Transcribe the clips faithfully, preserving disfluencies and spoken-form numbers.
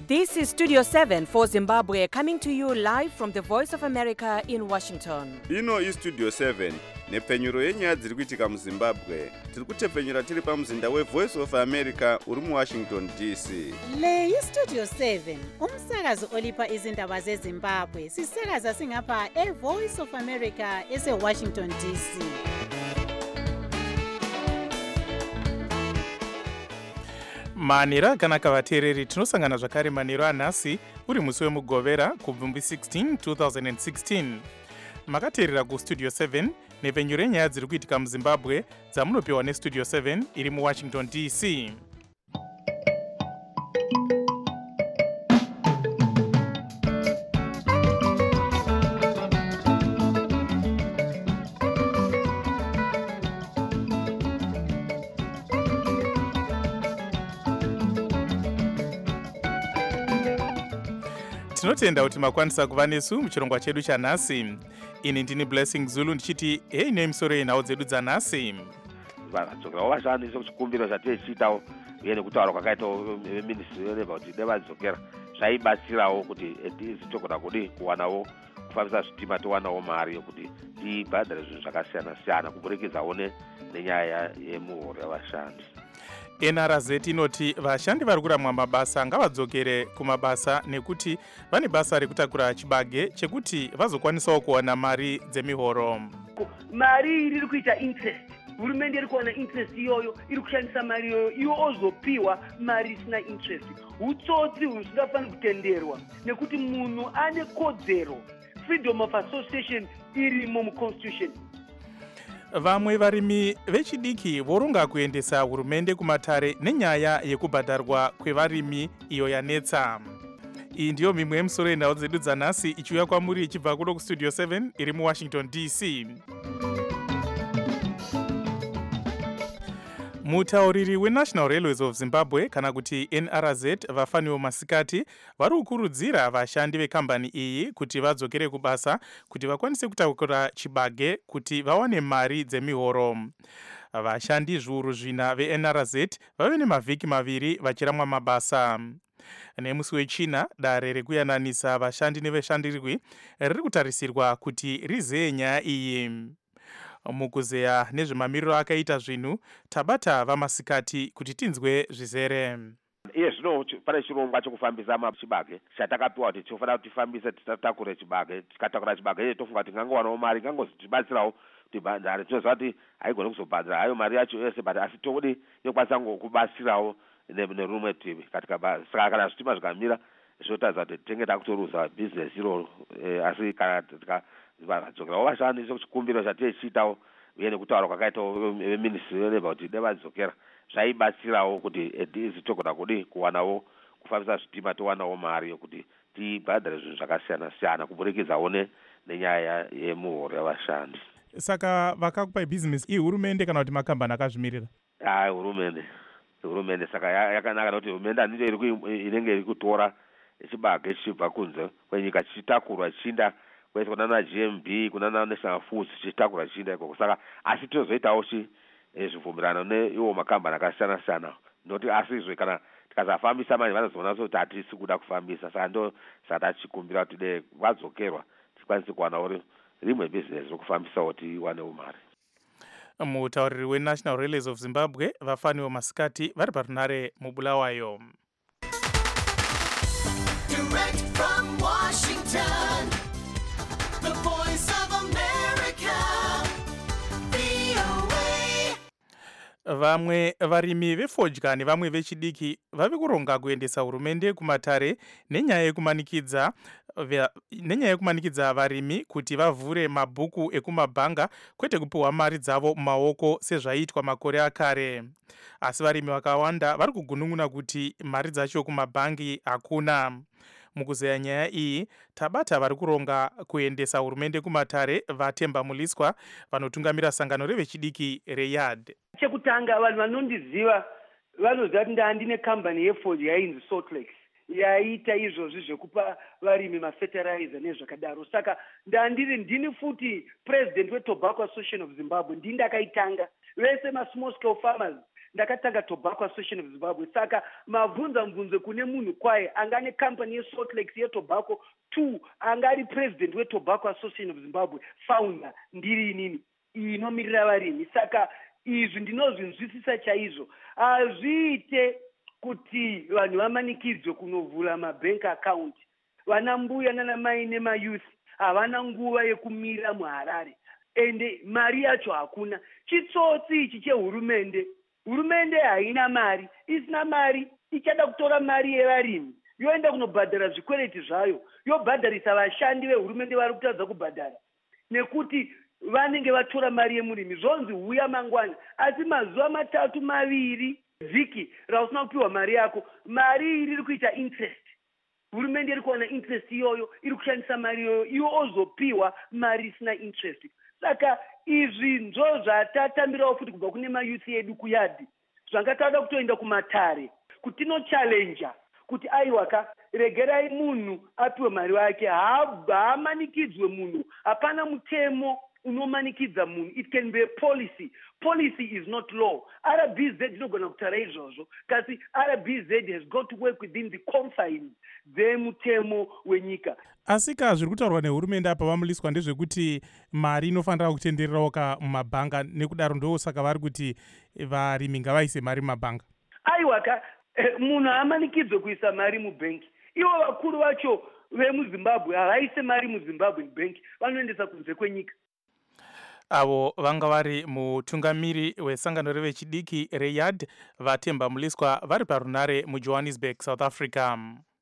This is Studio seven for Zimbabwe, coming to you live from the Voice of America in Washington. Ino is Studio seven, nepfenyuro yenyaya dziri kuitika muZimbabwe. Tiri kutepfenyura tiri pamuzinda weVoice of America uri muWashington D C. Le iStudio seven, umsakazo olipa izindaba zeZimbabwe. Sisakaza singapha eVoice of America eseWashington D C. maniro akanaka vateereri, tinosangana zvakare maniro anhasi uri musi wemugovera kubvumbi sixteen two thousand sixteen. makateerera kustudio seven nepfenyuro yenyaya dziri kuitika muZimbabwe dzamunopiwa nestudio seven iri muWashington D C. tinotenda kuti makwanisa kuva nesu muchirongwa chedu chanhasi. Ini ndini Blessing Zulu ndichiti hei nemisoro yenhau dzedu dzanhasi. Vadzokerawo vashandi sekuchikumbiro chatichiitawo uye nekutaura kwakaitawo veministry yoreva kuti nevadzokera zvaibatsirawo kuti tizitogona kudi kuwanawo kufambisa zvitima towanawo mari yokuti tibhadhare zvinhu zvakasiyana siyana kuburikidzawo nenyaya yemuhoro yavashandi. N R Z inoti vashandi vari kuramwa mabasa ngavadzokere kumabasa nekuti vane basa rekutakura chibage chekuti vazokwanisawo kuwana mari dzemihoro. Mari iri kuita interest, hurumende iri kuwana interest iyoyo, iri kushandisa mari iyoyo, iwo ozopiwa mari isina interest. Hutsotsi husingafaniri kutenderwa nekuti munhu ane kodzero, freedom of association irimo muconstitution. Vamwe varimi vechidiki voronga kuendesa hurumende kumatare nenyaya yekubhadharwa kwevarimi iyo yanetsa. Iyi ndiyo mimwe yemisoro yenhau dzedu dzanhasi ichiuya kwamuri ichibva kuno kustudio seven iri muWashington D C. Mutauriri weNational Railways of Zimbabwe kana kuti N R Z Vafaniwo Masikati vari kukurudzira vashandi vekambani iyi kuti vadzokere kubasa kuti vakwanise kutakura chibage kuti vawane mari dzemihoro. Vashandi zviuru zvina veN R Z vave nemavhiki maviri vachiramwa mabasa. Nemusi wechina dare rekuyananisa vashandi neveshandirwi riri kutarisirwa kuti rizeye nyaya iyi. Mukuzeya nezvemamiriro akaita zvinhu tabata vamasikati kuti tinzwe zvizere. Iye zvino pane chirongwa chekufambisa machibage chatakapiwa kuti tofanira kuti tifambise titakure chibage. Tikatakura chibage tofunga kuti ngangowanawo mari ngangotibatsirawo kuti bhadhare. Tinoziva kuti haigoni kuzobhadhara hayo mari yacho yose but asi todi yokwanisa kubatsirawo nerumwe rutivi katika basa. Saka kana zvitima zvikamira zvotaridza kuti tenge takutoruza business iro asi kana vadzokerawo vashandi sekuchikumbiro chatichiitawo uye nekutaura kwakaitawo veministry yoreva kuti nevadzokera zvaibatsirawo kuti tizitogona kudi kuwanawo kufambisa zvitima towanawo mari yokuti tibhadhare zvinhu zvakasiyana siyana kuburikidzawo nenyaya yemuhoro yavashandi. Saka vakakupai business iyi hurumende kana kuti makambani akazvimirira? Hai, hurumende. Hurumende saka yakanaka nokuti hurumende handito inenge iri kutora chibage chichibva kunze kwenyika chichitakurwa chichiinda kwese kunana G M B kunana National Foods chichitakura chichiinda ikoko. Saka asi tinozoitawo zvibvumirano neiwo makambani akasiyana siyana noti asi izvo kana tikasafambisa manje vanozoona kuti hatisi kuda kufambisa. Saka ndo saka tachikumbira kuti de vadzokerwa tikwanise kuwanawo rimwe business rokufambisawo tiwanewo mari. Mutauriri weNational Railways of Zimbabwe Vafaniwo Masikati vari parunare muBulawayo. Direct from Washington, the Voice of America, V O A. Vamwe varimi vefodya nevamwe vechidiki vave kuronga kuendesa hurumende kumatare nenyaya yekumanikidza nenyaya yekumanikidza varimi kuti vavhure mabhuku ekumabhanga kwete kupiwa mari dzavo mumaoko sezvaiitwa makore akare. Asi varimi vakawanda vari kugunun'una kuti mari dzacho kumabhangi hakuna. Mukuzeya nyaya iyi tabata vari kuronga kuendesa hurumende kumatare vaTemba Muliswa vanotungamira sangano revechidiki reYard. Chekutanga vanhu vanondiziva vanoziva kuti ndandine kambani yefodya yainzi Salt Lakes yaita izvozvi zvekupa varimi mafertilizer nezvakadaro. Saka ndandiri ndini futi president weTobacco Association of Zimbabwe, ndini ndakaitanga. Vese ma small scale farmers ndakatanga Tobacco Association of Zimbabwe. Saka mabvunza mvunzo kune munhu kwaye angane company yeSalt Lake yeTobacco, two angari president weTobacco Association of Zimbabwe, founder ndiri inini inomirira varimi. Saka izvi ndinozvinzwisisa chaizvo. Azviite kuti vanhu vamanikidzwe kunovhura mabank account. Vana mbuya nana mai nemayouth havana nguva yekumira muHarare, ende mari yacho hakuna. Chitsotsi ichi chehurumende. Hurumende haina mari, isina mari ichada kutora mari yevarimi yoenda kunobhadhara zvikwereti zvayo, yobhadharisa vashandi vehurumende vari kutadza kubhadhara nekuti vanenge vatora mari yemurimi. Zvonzi huya mangwana, asi mazuva matatu maviri vhiki rausina kupiwa mari yako, mari iri iri kuita interest. Hurumende iri kuwana interest iyoyo, iri kushandisa mari iyoyo, iwo ozopiwa mari isina interest. Saka izvi ndo zvatatambirawo futi kubva kune mayuthi edu kuyadhi, zvangatauda kutoenda kumatare kuti tinochallenja kuti aiwaka regerai munhu apiwe mari wake, haamanikidzwe munhu. Hapana mutemo unomanikidza munhu. It can be a policy. Policy is not law. R B Z inogona kutaura izvozvo, kasi R B Z has got to work within the confines dzemutemo wenyika. Asi ka zviri kutaurwa nehurumende apa vamuliswa ndezvekuti mari inofanira kutendererawo ka mumabhanga, nekudaro ndo saka vari kuti varimi ngavaise mari mumabhanga. Aiwa ka eh, munhu haamanikidzwe kuisa mari mubhengi. Ivo vakuru vacho vemuZimbabwe havaise mari muZimbabwe bank, vanoendesa kunze kwenyika. Avo vanga vari mutungamiri wesangano revechidiki reYAD vaTemba Muliswa vari parunare muJohannesburg, South Africa.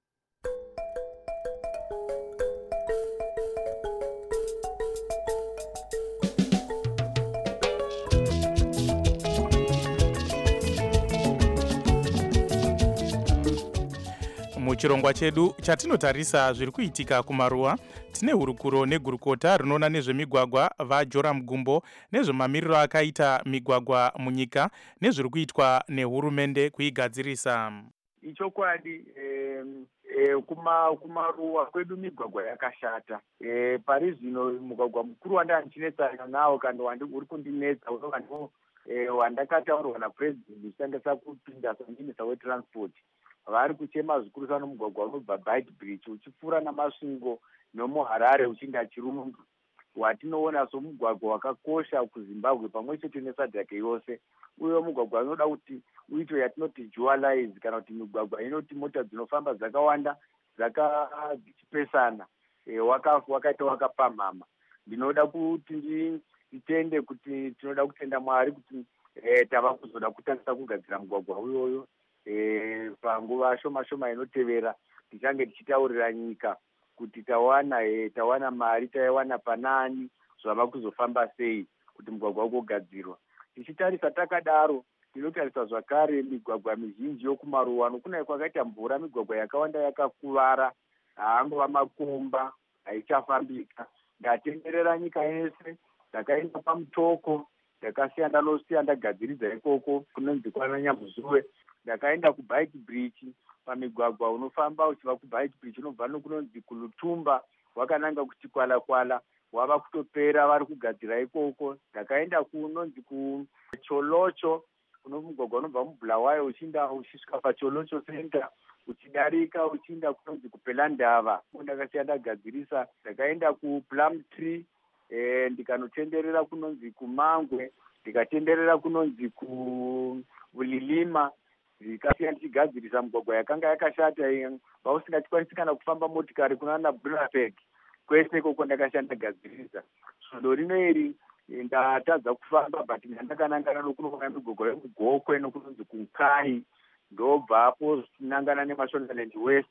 Muchirongwa chedu chatinotarisa zviri kuitika kumaruwa, tine hurukuro negurukota rinoona nezvemigwagwa vaJoram Gumbo nezvemamiriro akaita migwagwa munyika nezviri kuitwa nehurumende kuigadzirisa. Ichokwadi eh, eh, kuma kumaruwa kwedu migwagwa yakashata. Eh, pari zvino mugwagwa mukuru wandanichinetsana nawo kana wandi uri kundinetsa unova ndo eh, wandakataurwa napresident uchitangisa kupinda saminisa wetransport. Vari kuchema zvikuru sana mugwagwa unobva Bite Bridge uchipfuura namasvingo nomuHarare uchienda Chirundu, watinoona somugwagwa wakakosha kuZimbabwe pamwe chete nesadhake yose. Uyo mugwagwa unoda kuti uito yatinoti dualize, kana kuti migwagwa inoti mota dzinofamba dzakawanda dzakachipesana, e, wakaita waka wakapamhama. Ndinoda kuti nditende kuti tinoda kutenda Mwari kuti e, tava kuzoda kutangisa kugadzira mugwagwa uyoyo. E, panguva shoma shoma inotevera tichange tichitaurira nyika kuti tawana e, tawana mari taiwana panani zvava kuzofamba sei kuti mugwagwa ugogadzirwa. Tichitarisa takadaro tinotarisa zvakare migwagwa mizhinji yokumaruwa nokunai kwakaita mvura, migwagwa yakawanda yakakuvara, haangova makomba, haichafambika. Ndatenderera nyika yese, ndakaenda pamutoko, ndakasiya ndanosiya ndagadziridza ikoko kunonzi kwana Nyambuzuwe. Ndakaenda kuBite Bridge pamigwagwa unofamba uchiva kuBite Bridge unobva nokunonzi kuLutumba wakananga kuchikwala kwala wava kutopera vari kugadzira ikoko. Ndakaenda kunonzi kuCholocho kuno mugwagwa unobva muBulawayo uchienda uchisvika paCholocho Center uchidarika uchienda kunonzi kuPelandava ndakasiya ndagadzirisa. Ndakaenda kuPlumtree eh, ndikanotenderera kunonzi kuMangwe, ndikatenderera kunonzi kuVulilima, ndikasiya ndichigadzirisa mugwagwa yakanga yakashata vausingachikwanisi kana kufamba motikari kunana Brunberg. Kwese ikoko ndakasiya ndagadzirisa. Svondo rino iri ndatadza kufamba but ndandakanangana nokunogona migwagwa yemugokwe nokunonzi kuNkai, ndobvapo nangana neMashonaland West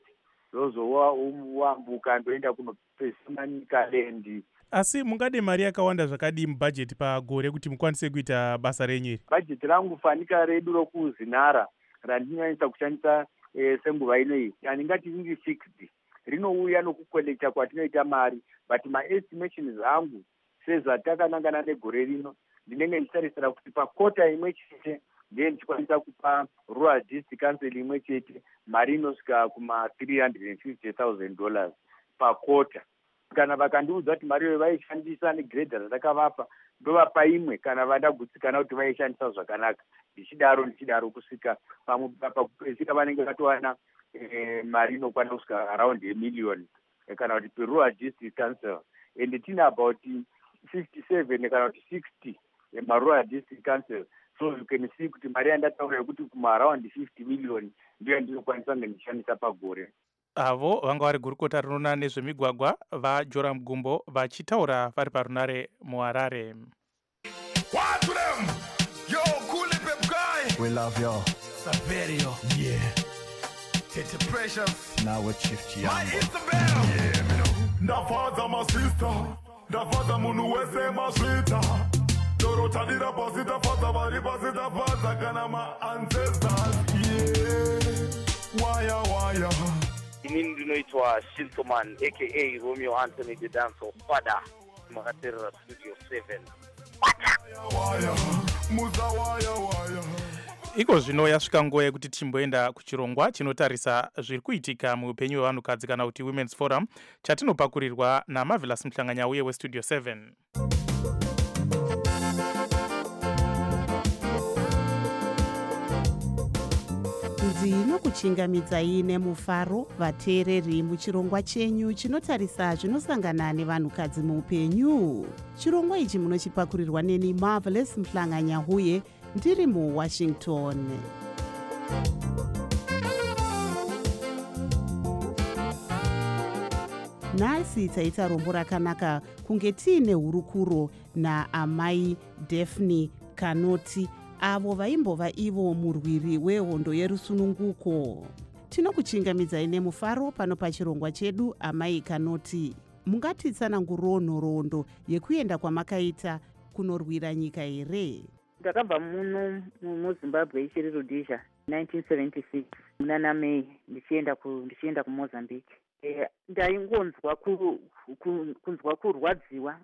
ndozowambuka ndoenda kunopesima nyika lendi. Asi mungade mari yakawanda zvakadi mubhajeti pagore kuti mukwanise kuita basa renyu? Bhajeti rangu fanika redu rokuzinhara randinyanisa kushandisa e, senguva inoi handingati riri fixed, rinouya nokukolekta kwatinoita mari, but maestimations angu sezvatakanangana negore rino ndinenge ndichitarisira kuti pakota imwe chete ndiye ndichikwanisa kupa rural district council imwe chete mari inosvika kuma three hundred fifty thousand dollars pakota. kana vakandiudza kuti mari iyoyo vaishandisa negredha randakavapa ndovapa imwe kana vada gutsikana kuti vaishandisa zvakanaka ndichidaro ndichidaro kusvika pakupedzisira vanenge vatowana mari inokwana kusvika around emiliyoni kana kuti perural district council and tine about fifty-seven kana kuti sixty marural district council. So you can see kuti mari yandataura yekuti kuma around fifty million ndiyo ndinokwanisa kunge ndishandisa pagore. Avo vanga vari gurukota rinoona nezvemigwagwa vaJoram Gumbo vachitaura vari parunare muHarare. We love you. Saverio. Yeah. Tete Precious. Now with Chief Chiambo. My Isabel. Yeah, me know. Ndafaza my sister. Ndafaza munu wese maswita. Dorota dira posita faza bari posita faza kana my ancestors. Yeah. Waya waya. Inini ndinoitwa Shintoman aka Romeo Anthony the Dancer Father. Makatera Studio seven. Waya muza waya waya. Iko zvino yasvika nguva yekuti timboenda kuchirongwa chinotarisa zviri kuitika muupenyu hwevanhukadzi kana kuti Women's Forum chatinopakurirwa naMarvelous Muhlanganya uye weStudio seven. Ndinokuchingamidzai nemufaro vateereri muchirongwa chenyu chinotarisa zvinosangana nevanhukadzi muupenyu. Chirongwa ichi munochipakurirwa neni Marvelous Muhlanganya uye ndiri muWashington. Nhasi taita rombo rakanaka kunge tiine hurukuro naamai Daphne Kanoti avo vaimbova ivo murwiri wehondo yerusununguko. Tinokuchingamidzai nemufaro pano pachirongwa chedu. Amai Kanoti, mungatitsanangurawo nhoroondo yekuenda kwamakaita kunorwira nyika here? Ndakabva muno muZimbabwe ichiri Rhodesia nineteen seventy-six muna naMei ndichienda ku ndichienda kuMozambique. Eh ndaingonzwa kunzwa kurwadziwa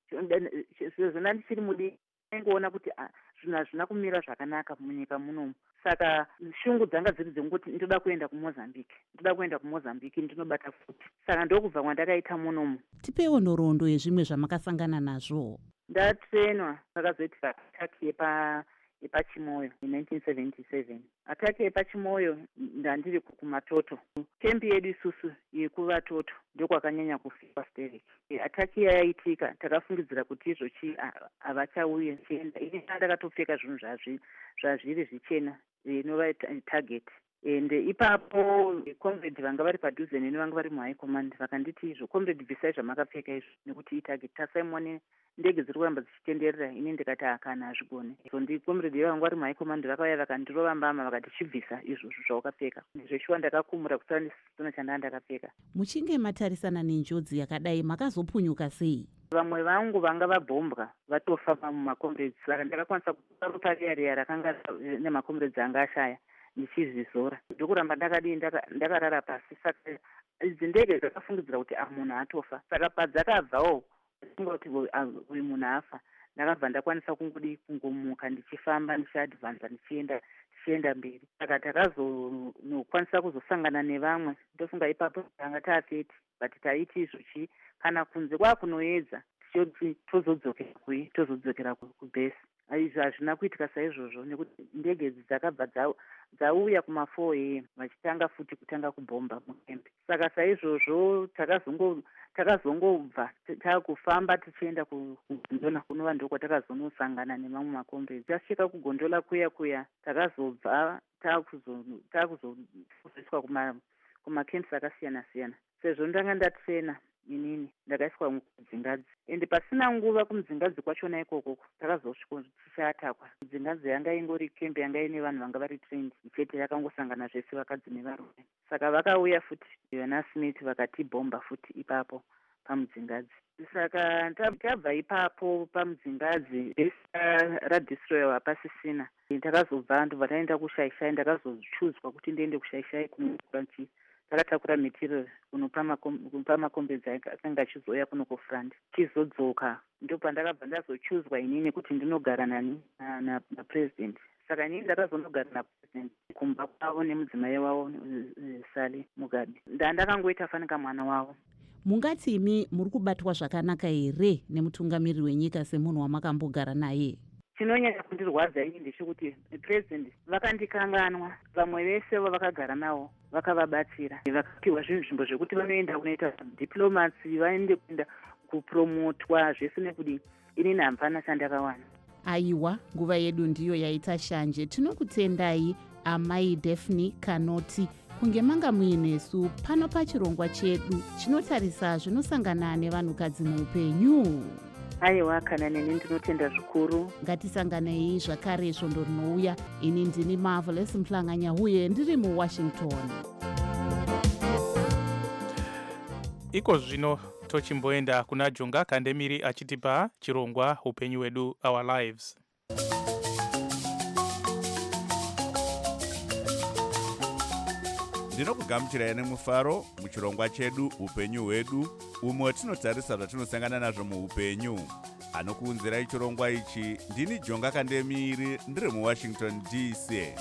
sezvo ndichiri mudi ngoona kuti zvina zvina kumira zvakanaka munyika muno. Saka shungu dzanga dziri dzekuti ndoda kuenda kuMozambique ndoda kuenda kuMozambique ndinobata futi. Saka ndokubva kwandakaita muno. Tipewo nhoroondo yezvimwe zvamakasangana nazvo. Ndatrenwa pakazoitika ataki yepa yepachimoyo in nineteen seventy-seven. Ataki yepachimoyo ndandiri kumatoto. Kempi yedu isusu yekuvatoto ndokwakanyanya kufikwa sterek. Ataki yaitika takafungidzira kuti izvochi havachauye chienda. Ini ndakatopfeka zvinhu zvazvi zvazviri zvichena inova target. Ende ipapo comrade vanga vari padhuze neni vanga vari muhigh command vakanditi izvo comrade bvisai zvamakapfeka izvo nekuti itarget tasaimone ndege dziri kuramba dzichitenderera. Ini ndikati akana hazvigone. So ndi comrade vanga vari muhigh command vakauya vakandirova mbama vakati chibvisa izvo zvaukapfeka. Zveshuwa ndakakumura kusara nesona chandanga ndakapfeka. Muchinge matarisana nenjodzi yakadai makazopunyuka sei? Vamwe vangu vanga vabhombwa vatofa mumakomrades. Saka ndakakwanisa kupa reya rakanga nemakomrades anga ashaya ndichizvizora ndokuramba ndakadii ndakarara pasi. Saka idzi ndege dzakafungidzira kuti munhu atofa. Saka padzakabvawo funga kuti uyu munhu afa ndakabva ndakwanisa kungodi kungomuka ndichifamba ndichiadvanza ndichienda ndichienda mberi. Saka takazokwanisa kuzosangana nevamwe ndofunga ipapo tanga taafeti but taiti izvochi kana kunze kwakunoedza tichoti tozodzokera kui tozodzokera kubhesi. Izvi hazvina kuitika saizvozvo nekuti ndege idzi dzakabva dzauya kuma-four a m vachitanga futi kutanga kubhomba mukempi. Saka saizvozvo takazongobva takufamba tichienda kugondola kunova ndoko takazonosangana nemamwe makomrades. Tasvika kugondola kuya kuya takazobva takuzobviswa kumakemps akasiyana siyana. Sezvo ndanga ndatrena inini ndakaiswa mudzingadzi ende pasina nguva kumudzingadzi kwachona ikoko takazosvika tichiatakwa. Mudzingadzi yanga ingori kempi yanga ine vanhu vanga vari trained chete yakangosangana zvese vakadzi nevarume. Saka vakauya futi vana Smith vakatibhomba futi ipapo pamudzingadzi. Saka tabva ipapo pamudzingadzi besa radestroyer hapasisina. Takazobva ndobva taenda kushaishai ndakazochuzwa kuti ndiende kushaishai kunobanchi. Takatakura material kunopa makomrades akanga achizoya kuno kufront chizodzoka ndopandakabva ndazochuzwa inini kuti ndinogara nani napresident. Saka inini ndakazonogara napresident kumba kwavo nemudzimai wavo Sally Mugabe. Ndandakangoita fanika mwana wavo. mungati imi muri kubatwa zvakanaka here nemutungamiriri wenyika semunhu wamakambogara naye? chinonyanya kundirwadza ini ndechekuti president vakandikanganwa. Vamwe vese vavakagara navo vakavabatsira, vakapiwa zvinhu zvimbo zvekuti vanoenda kunoita diplomasi, vaende kuenda kupromotwa zvese nekudi. Ini hamfana chandakawana. Aiwa, nguva yedu ndiyo yaita shanje. Tinokutendai amai Daphne Kanoti kunge manga muinesu pano pachirongwa chedu chinotarisa zvinosangana nevanhukadzi muupenyu. Aiwa, kana neni ndinotenda zvikuru. Ngatisanganei zvakare svondo rinouya. Ini ndini Marvelous Mhlanganya huye ndiri muWashington. Iko zvino tochimboenda kuna Jonga Kandemiri achitipa chirongwa upenyu wedu, Our Lives. Ndinokugamuchirai nemufaro muchirongwa chedu upenyu hwedu, umwe tinotarisa zvatinosangana nazvo muupenyu. Anokuunzirai chirongwa ichi ndini Jonga Kandemiri ndiri muWashington D C.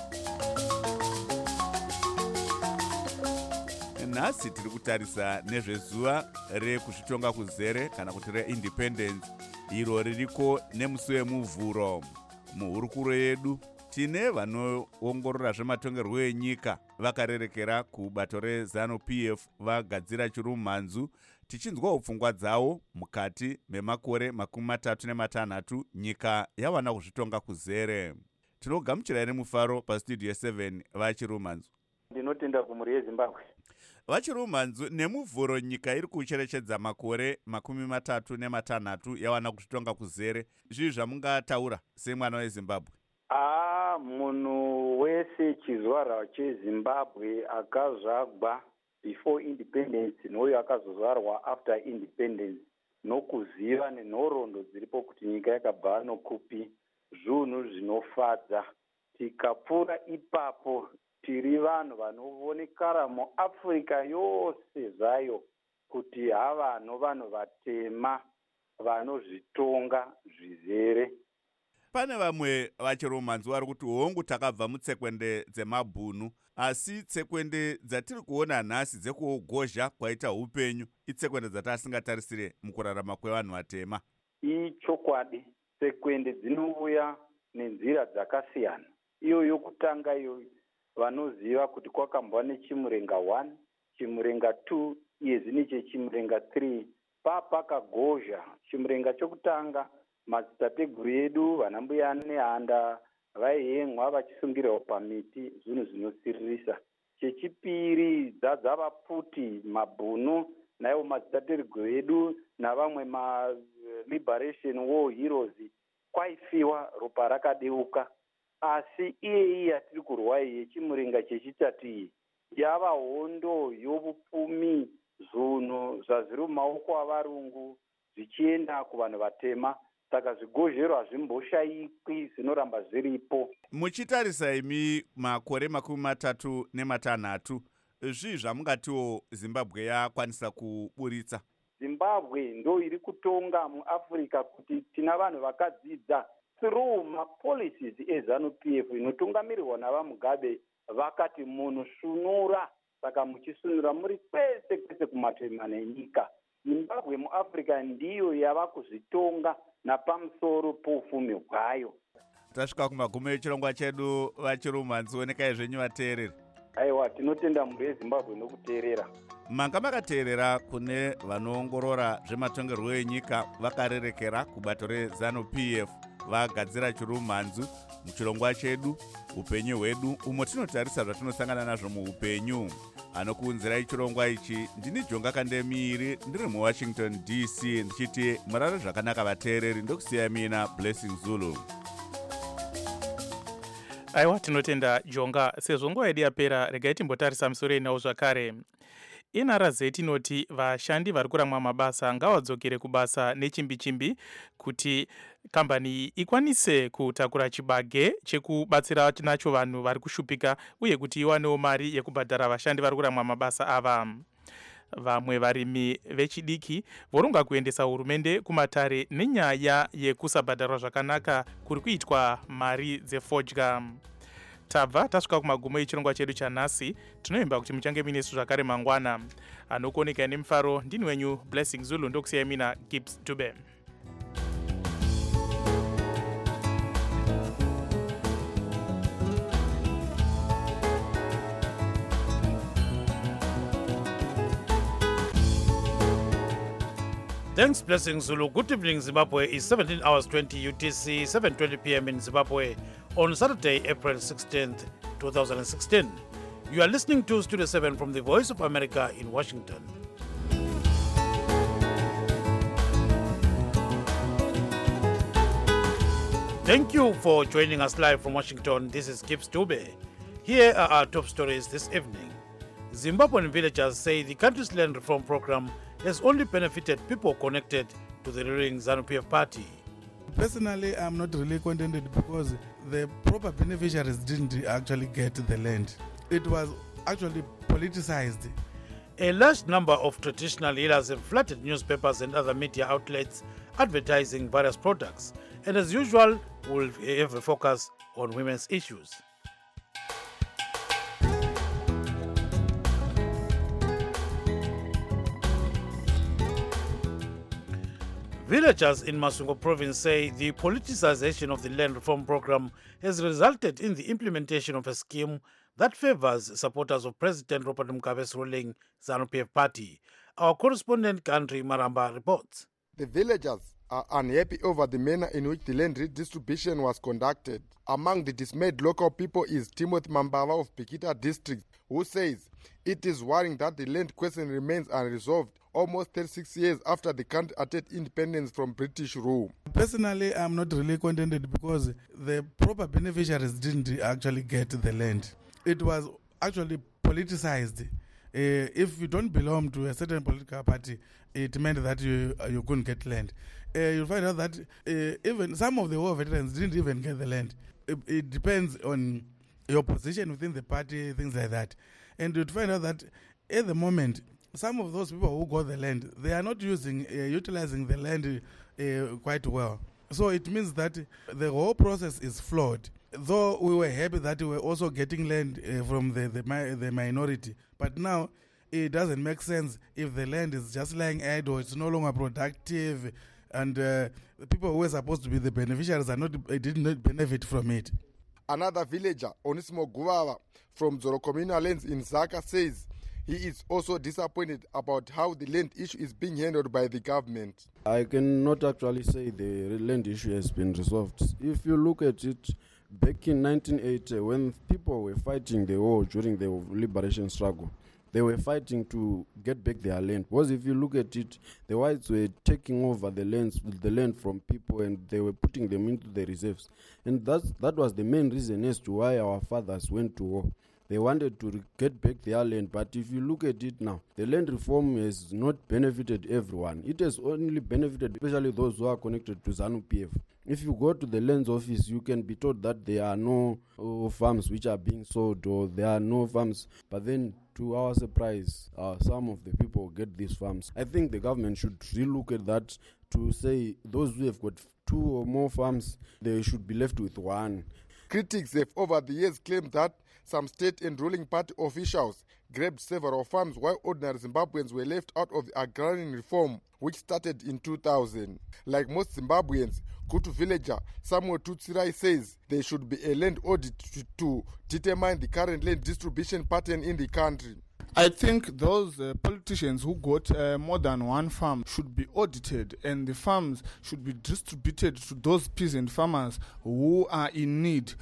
Nhasi tiri kutarisa nezvezuva rekuzvitonga kuzere kana kuti reindependence, iro ririko nemusi wemuvhuro. Muhurukuro yedu tine vanoongorora zvematongerwo enyika vakarerekera kubato reZanu P F vagadzira chirumhanzu, tichinzwawo pfungwa dzavo mukati memakore makumi matatu nematanhatu nyika yawana kuzvitonga kuzere. Tinogamuchirai nemufaro pastudio seven vachirumhanzu. Ndinotenda kumhuri yeZimbabwe. Vachirumhanzu, nemuvhuro nyika iri kucherechedza makore makumi matatu nematanhatu yawana kuzvitonga kuzere. Zvivi zvamungataura semwana weZimbabwe? Ah, munhu wese chizvarwa cheZimbabwe akazvagwa before independence nouyo akazozvarwa after independence, nokuziva nenhoroondo dziripo kuti nyika yakabva nokupi, zvinhu zvinofadza. Tikapfuura ipapo tiri vanhu vanoonekara muAfrica yose zvayo kuti havano vanhu vatema vanozvitonga zvizere. Pane vamwe vachirumhanzu vari kuti hongu takabva mutsekwende dzemabhunu, asi tsekwende dzatiri kuona nhasi dzekuogozha kwaita upenyu itsekwende dzatasingatarisire mukurarama kwevanhu vatema. Ichokwadi, tsekwende dzinouya nenzira dzakasiyana. Iyo yokutanga iyo vanoziva kuti kwakambwa nechimurenga one, chimurenga two, iye zvine chechimurenga three, papakagozha. Chimurenga chokutanga madzitateguru edu vanambuya nehanda vaihemwa vachisungirwa pamiti, zvinhu zvinosiririsa. Chechipiri dzadzavapfuti, mabhunu, naivo madzitateguru edu navamwe ma-liberation war heroes kwaifiwa, ropa rakadeuka. Asi iye iye atiri kurwa iye chimurenga chechitatu iyi yava hondo yovupfumi, zvinhu zvazviri mumaoko avarungu zvichienda kuvanhu vatema. Saka zvigozhero hazvimboshayikwi, zvinoramba zviripo. Muchitarisa imi makore makumi matatu nematanhatu, zvii zvamungatiwo Zimbabwe yakwanisa kuburitsa? Zimbabwe ndo iri kutonga muAfrica kuti tina vanhu vakadzidza through mapolicies eZanu P F inotungamirirwa navaMugabe, vakati munhu sunura. Saka muchisunura muri kwese kwese kumatema enyika. Zimbabwe muAfrica ndiyo yava kuzvitonga napamusoro poufumi hwayo. Tasvika kumagumo echirongwa chedu vachirumhanzu, onekai zvenyu vateereri. Aiwa, tinotenda mhuri yeZimbabwe nokuteerera. Manga makateerera kune vanoongorora zvematongerwo enyika vakarerekera kubato reZanu P F vagadzira chirumhanzu muchirongwa chedu upenyu hwedu, umo tinotarisa zvatinosangana nazvo muupenyu. Anokuunzirai chirongwa ichi ndini Jonga Kandemiri ndiri muWashington D C, ndichiti murare zvakanaka vateereri, ndokusiya mina Blessing Zulu. Aiwa, tinotenda Jonga. Sezvo nguva yedu yapera, regai timbotarisa misoro inawo zvakare. N R Z inoti vashandi vari kuramwa mabasa ngavadzokere kubasa nechimbi chimbi kuti kambani ikwanise kutakura chibage chekubatsira nacho vanhu vari kushupika uye kuti iwanewo mari yekubhadhara vashandi vari kuramwa mabasa ava. Vamwe varimi vechidiki voronga kuendesa hurumende kumatare nenyaya yekusabhadharwa zvakanaka kuri kuitwa mari dzefodya. tabva tasvika kumagumo echirongwa chedu chanhasi. Tinoimba kuti muchange minesu zvakare mangwana. Anokuoneka nemufaro ndini wenyu Blessing Zulu, ndokusiyai mina Gibbs Dube. Thanks, Blessing Zulu. Good evening, Zimbabwe. It's seventeen hours twenty U T C, seven twenty p m in Zimbabwe on Saturday, April sixteenth, twenty sixteen. You are listening to Studio seven from the Voice of America in Washington. Thank you for joining us live from Washington. This is Gibbs Dube. Here are our top stories this evening. Zimbabwean villagers say the country's land reform program has only benefited people connected to the ruling ZANU P F party. Personally, I'm not really contented because the proper beneficiaries didn't actually get the land. It was actually politicized. A large number of traditional healers have flooded newspapers and other media outlets advertising various products, and as usual, we'll have a focus on women's issues. Villagers in Masungo province say the politicization of the land reform program has resulted in the implementation of a scheme that favors supporters of President Robert Mugabe's ruling ZANU P F party. Our correspondent Gandri Maramba reports. The villagers are unhappy over the manner in which the land redistribution was conducted. Among the dismayed local people is Timothy Mambava of Pikita district, who says it is worrying that the land question remains unresolved almost thirty-six years after the country attained independence from British rule. Personally, I'm not really contented because the proper beneficiaries didn't actually get the land. It was actually politicized. Uh, if you don't belong to a certain political party, it meant that you uh, you couldn't get land. Uh, you'll find out that uh, even some of the war veterans didn't even get the land. It, it depends on your position within the party, things like that. And you'd find out that at the moment, some of those people who got the land, they are not using, uh, utilizing the land uh, quite well. So it means that the whole process is flawed. Though we were happy that we were also getting land uh, from the, the, mi- the minority, but now it doesn't make sense if the land is just lying idle, it's no longer productive, and uh, the people who were supposed to be the beneficiaries are not, did not benefit from it. Another villager, Onisimo Guvava, from Zoro communal lands in Zaka, says he is also disappointed about how the land issue is being handled by the government. I cannot actually say the land issue has been resolved. If you look at it, back in nineteen eighty, when people were fighting the war during the liberation struggle, they were fighting to get back their land. Because if you look at it, the whites were taking over the lands, the land from people, and they were putting them into the reserves. And that's, that was the main reason as to why our fathers went to war. They wanted to re- get back their land, but if you look at it now, the land reform has not benefited everyone. It has only benefited especially those who are connected to ZANU P F. If you go to the lands office, you can be told that there are no uh, farms which are being sold, or there are no farms. But then, to our surprise, uh, some of the people get these farms. I think the government should relook at that to say those who have got two or more farms, they should be left with one. Critics have over the years claimed that some state and ruling party officials grabbed several farms while ordinary Zimbabweans were left out of the agrarian reform, which started in two thousand. Like most Zimbabweans, Kutu villager Samuel Tutsirai says there should be a land audit to, to determine the current land distribution pattern in the country. I think those uh, politicians who got uh, more than one farm should be audited, and the farms should be distributed to those peasant farmers who are in need,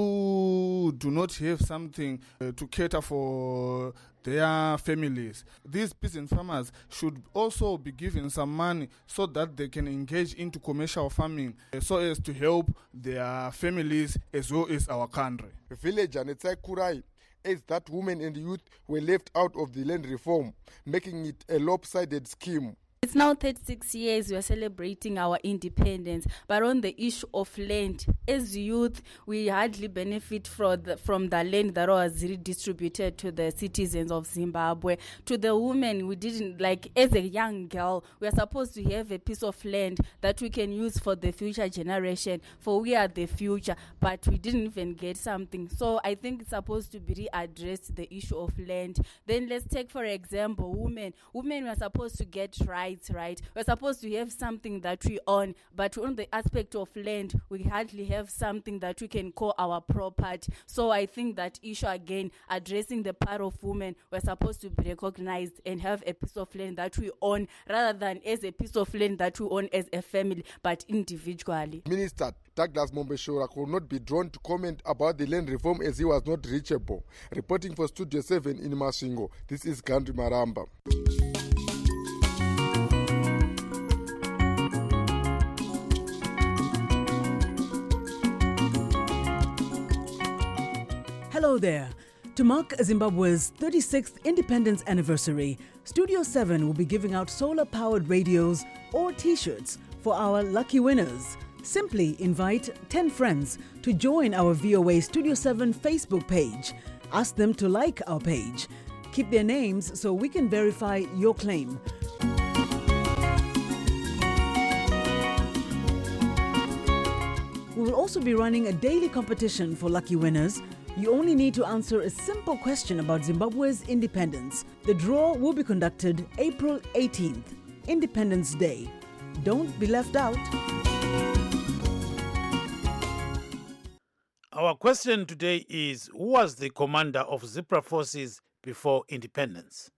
who do not have something uh, to cater for their families. These peasant farmers should also be given some money so that they can engage into commercial farming uh, so as to help their families as well as our country. Villager Netsai Kurai is that women and youth were left out of the land reform, making it a lopsided scheme. It's now thirty-six years we are celebrating our independence, but on the issue of land, as youth, we hardly benefit from the, from the land that was redistributed to the citizens of Zimbabwe. To the women, we didn't, like, as a young girl, we are supposed to have a piece of land that we can use for the future generation, for we are the future, but we didn't even get something. So I think it's supposed to be readdressed, the issue of land. Then let's take, for example, women. Women were supposed to get rights, right? We're supposed to have something that we own, but on the aspect of land, we hardly have something that we can call our property. So I think that issue, again, addressing the part of women, we're supposed to be recognized and have a piece of land that we own, rather than as a piece of land that we own as a family, but individually. Minister Douglas Mombeshora could not be drawn to comment about the land reform as he was not reachable. Reporting for Studio seven in Masvingo, this is Gandhi Maramba. Hello there. To mark Zimbabwe's thirty-sixth independence anniversary, Studio seven will be giving out solar-powered radios or T-shirts for our lucky winners. Simply invite ten friends to join our V O A Studio seven Facebook page. Ask them to like our page. Keep their names so we can verify your claim. We will also be running a daily competition for lucky winners. You only need to answer a simple question about Zimbabwe's independence. The draw will be conducted April eighteenth, Independence Day. Don't be left out. Our question today is, who was the commander of Zipra forces before independence?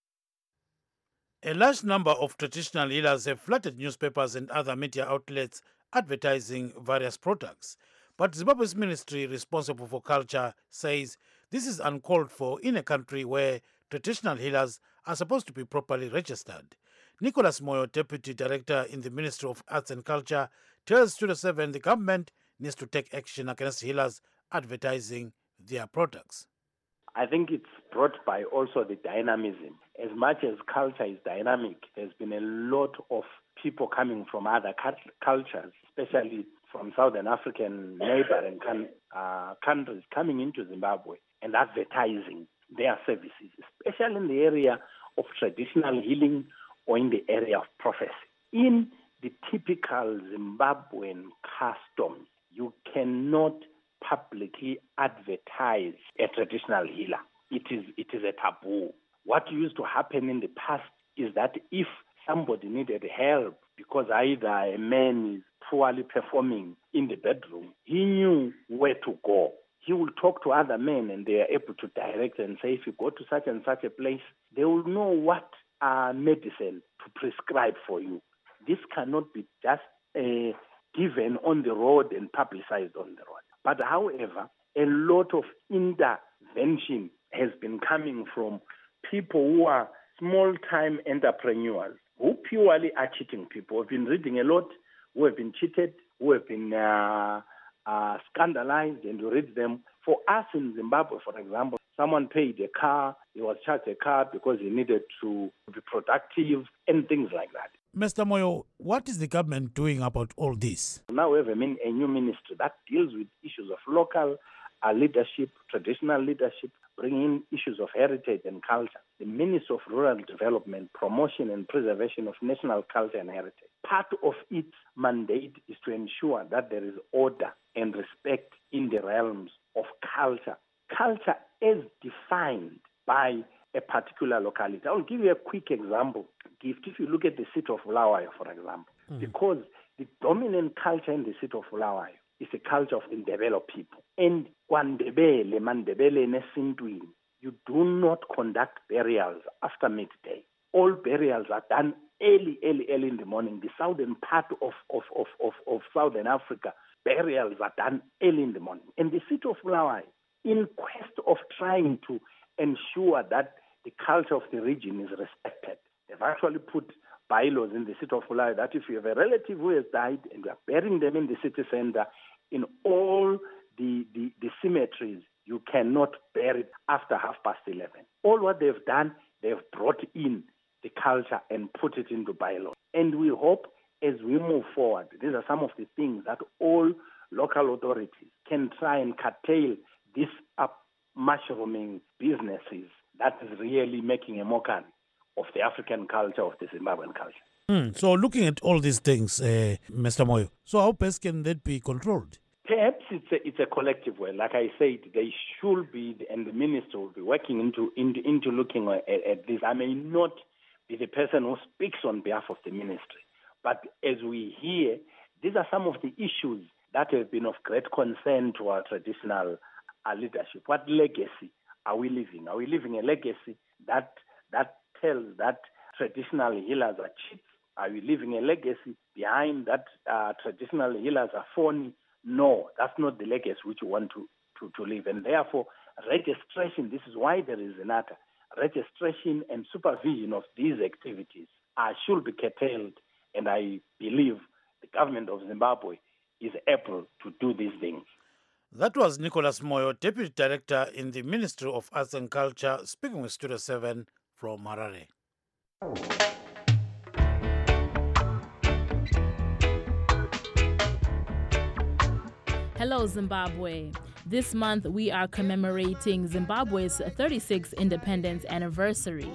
A large number of traditional healers have flooded newspapers and other media outlets advertising various products. But Zimbabwe's ministry responsible for culture says this is uncalled for in a country where traditional healers are supposed to be properly registered. Nicholas Moyo, Deputy Director in the Ministry of Arts and Culture, tells Studio seven the government needs to take action against healers advertising their products. I think it's brought by also the dynamism. As much as culture is dynamic, there's been a lot of people coming from other cultures, especially from Southern African neighboring uh, countries, coming into Zimbabwe and advertising their services, especially in the area of traditional healing or in the area of prophecy. In the typical Zimbabwean custom, you cannot publicly advertise a traditional healer. It is, it is a taboo. What used to happen in the past is that if somebody needed help because either a man is poorly performing in the bedroom, he knew where to go. He will talk to other men and they are able to direct and say, if you go to such and such a place, they will know what uh, medicine to prescribe for you. This cannot be just uh, given on the road and publicized on the road. But however, a lot of intervention has been coming from people who are small-time entrepreneurs who purely are cheating people. We've been reading a lot who have been cheated, who have been uh, uh, scandalized, and you read them. For us in Zimbabwe, for example, someone paid a car, he was charged a car because he needed to be productive and things like that. Mister Moyo, what is the government doing about all this? Now we have a, min- a new ministry that deals with issues of local uh, leadership, traditional leadership, bringing in issues of heritage and culture. The Ministry of Rural Development, Promotion and Preservation of National Culture and Heritage. Part of its mandate is to ensure that there is order and respect in the realms of culture. Culture is defined by a particular locality. I'll give you a quick example. Gift, if you look at the city of Bulawayo, for example, mm-hmm. because the dominant culture in the city of Bulawayo is a culture of the Ndebele people. And Kwandebele, Mandebele, Nesintwini, you do not conduct burials after midday. All burials are done early, early, early in the morning. The southern part of, of, of, of, of Southern Africa, burials are done early in the morning. And the city of Bulawayo, in quest of trying to ensure that the culture of the region is respected, they've actually put bylaws in the city of Bulawayo that if you have a relative who has died and you are burying them in the city center, in all the, the, the cemeteries, you cannot bury it after half past eleven. All what they've done, they've brought in the culture and put it into bylaw. And we hope as we move forward, these are some of the things that all local authorities can try and curtail these up mushrooming businesses that is really making a mockery of the African culture, of the Zimbabwean culture. Hmm. So looking at all these things, uh, Mister Moyo, so how best can that be controlled? Perhaps it's a, it's a collective way. Like I said, they should be, and the minister will be working into, into, into looking at, at this. I may not be the person who speaks on behalf of the ministry, but as we hear, these are some of the issues that have been of great concern to our traditional uh, leadership. What legacy are we leaving? Are we leaving a legacy that that tells that traditional healers are cheats? Are we leaving a legacy behind that uh, traditional healers are phony? No, that's not the legacy which we want to, to, to leave. And therefore, registration, this is why there is another, registration and supervision of these activities uh, should be curtailed. And I believe the government of Zimbabwe is able to do these things. That was Nicholas Moyo, Deputy Director in the Ministry of Arts and Culture, speaking with Studio seven from Harare. Hello, Zimbabwe. This month, we are commemorating Zimbabwe's thirty-sixth independence anniversary.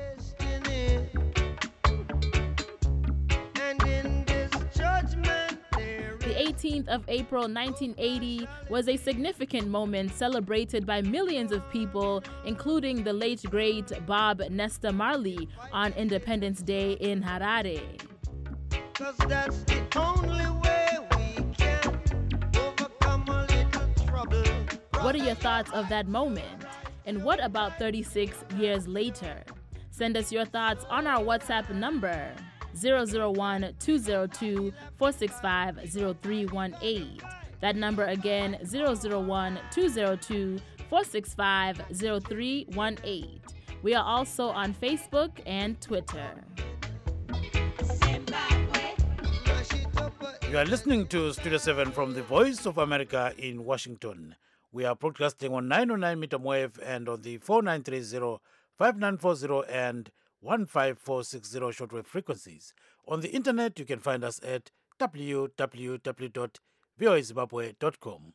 The eighteenth of April nineteen eighty was a significant moment celebrated by millions of people, including the late great Bob Nesta Marley on Independence Day in Harare. 'Cause that's the only way we can overcome a little trouble. What are your thoughts of that moment? And what about thirty-six years later? Send us your thoughts on our WhatsApp number zero zero one two zero two four six five zero three one eight. That number again, zero zero one two zero two four six five zero three one eight. We are also on Facebook and Twitter. You are listening to Studio seven from the Voice of America in Washington. We are broadcasting on nine oh nine meter wave and on the four nine three zero, five nine four zero and one five four six zero shortwave frequencies. On the internet, you can find us at w w w dot v o a zimbabwe dot com.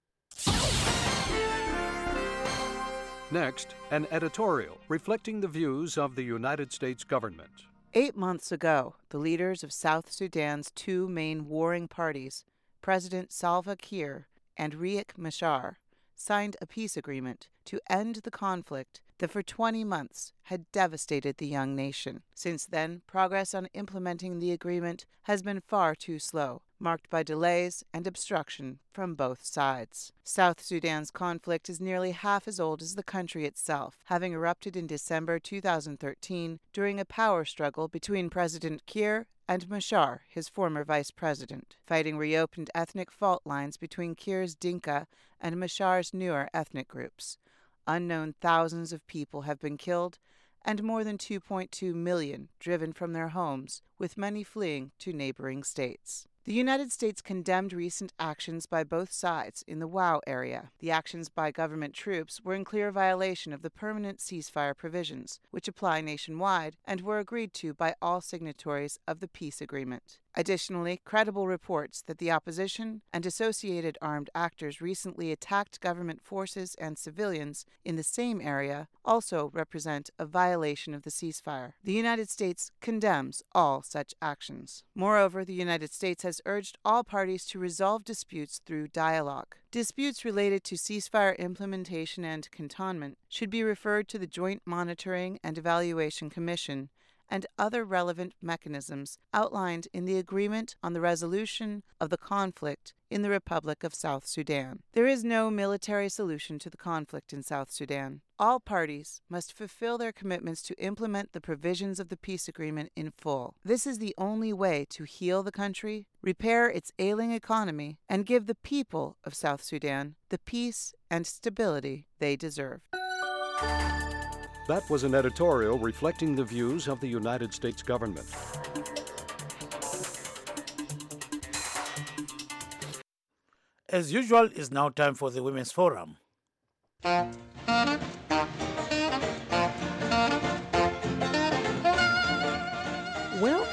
Next, an editorial reflecting the views of the United States government. Eight months ago, the leaders of South Sudan's two main warring parties, President Salva Kiir and Riek Machar, signed a peace agreement to end the conflict that for twenty months had devastated the young nation. Since then, progress on implementing the agreement has been far too slow, marked by delays and obstruction from both sides. South Sudan's conflict is nearly half as old as the country itself, having erupted in December two thousand thirteen during a power struggle between President Kiir and Machar, his former vice president. Fighting reopened ethnic fault lines between Kiir's Dinka and Machar's newer ethnic groups. Unknown thousands of people have been killed and more than two point two million driven from their homes, with many fleeing to neighboring states. The United States condemned recent actions by both sides in the WOW area. The actions by government troops were in clear violation of the permanent ceasefire provisions, which apply nationwide and were agreed to by all signatories of the peace agreement. Additionally, credible reports that the opposition and associated armed actors recently attacked government forces and civilians in the same area also represent a violation of the ceasefire. The United States condemns all such actions. Moreover, the United States has urged all parties to resolve disputes through dialogue. Disputes related to ceasefire implementation and cantonment should be referred to the Joint Monitoring and Evaluation Commission and other relevant mechanisms outlined in the Agreement on the Resolution of the Conflict in the Republic of South Sudan. There is no military solution to the conflict in South Sudan. All parties must fulfill their commitments to implement the provisions of the peace agreement in full. This is the only way to heal the country, repair its ailing economy, and give the people of South Sudan the peace and stability they deserve. That was an editorial reflecting the views of the United States government. As usual, it's now time for the Women's Forum.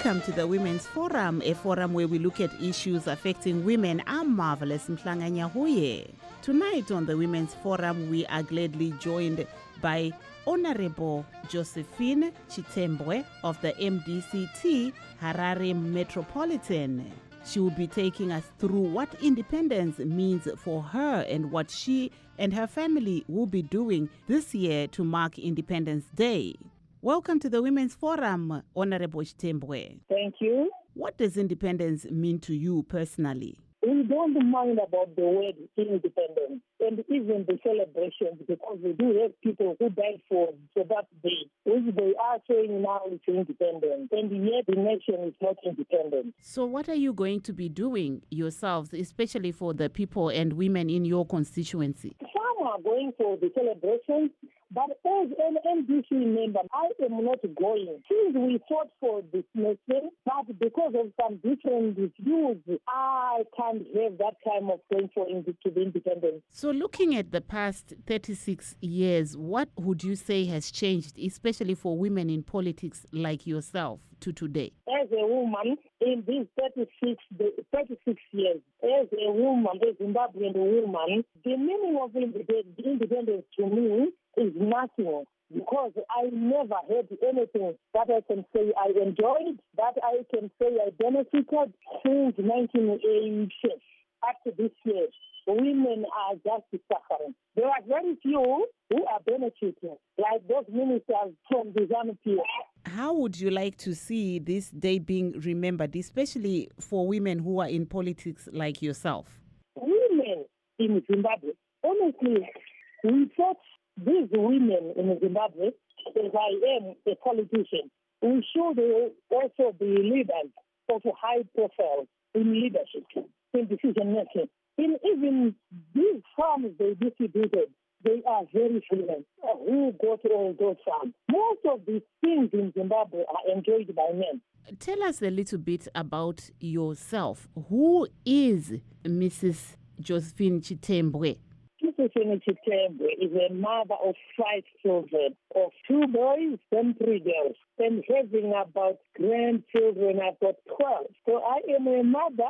Welcome to the Women's Forum, a forum where we look at issues affecting women. I'm Marvelous Mhlanganya Huye. Tonight on the Women's Forum, we are gladly joined by Honorable Josephine Chitembwe of the M D C T Harare Metropolitan. She will be taking us through what independence means for her and what she and her family will be doing this year to mark Independence Day. Welcome to the Women's Forum, Honorable Chitembwe. Thank you. What does independence mean to you personally? We don't mind about the word independence and even the celebrations, because we do have people who died for, for that day, which they are saying now it's independence, and yet the nation is not independent. So what are you going to be doing yourselves, especially for the people and women in your constituency? Some are going for the celebrations, but as an M D C member, I am not going. Since we fought for this nation, but because of some different views, I can't have that time of going for ind- to the independence. So looking at the past thirty-six years, what would you say has changed, especially for women in politics like yourself, to today? As a woman, in these thirty-six, thirty-six years, as a woman, a Zimbabwean woman, the meaning of independence to me is nothing, because I never had anything that I can say I enjoyed, that I can say I benefited since nineteen eighty-six up to this year. Women are just suffering. There are very few who are benefiting, like those ministers from the ZANU-P F. How would you like to see this day being remembered, especially for women who are in politics like yourself? Women in Zimbabwe, honestly, we thought these women in Zimbabwe, as I am a politician, we should also be leaders of high profile in leadership, in decision making. In even these farms they distributed, they are very fluent. Who got all those farms? Most of these things in Zimbabwe are enjoyed by men. Tell us a little bit about yourself. Who is Missus Josephine Chitembwe? Josephine Chitembwe is a mother of five children, of two boys and three girls, and having about grandchildren, about twelve. So I am a mother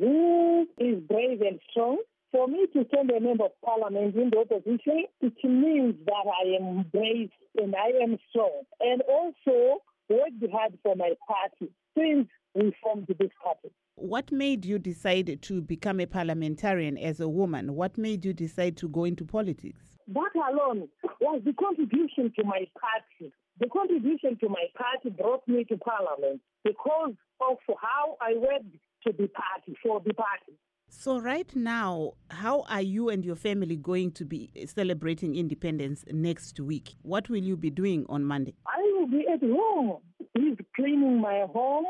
who is brave and strong. For me to stand a member of parliament in the opposition, it means that I am brave and I am strong. And also worked hard for my party since we formed this party. What made you decide to become a parliamentarian as a woman? What made you decide to go into politics? That alone was the contribution to my party. The contribution to my party brought me to parliament because of how I worked to the party, for the party. So right now, how are you and your family going to be celebrating independence next week? What will you be doing on Monday? I will be at home. He's cleaning my home,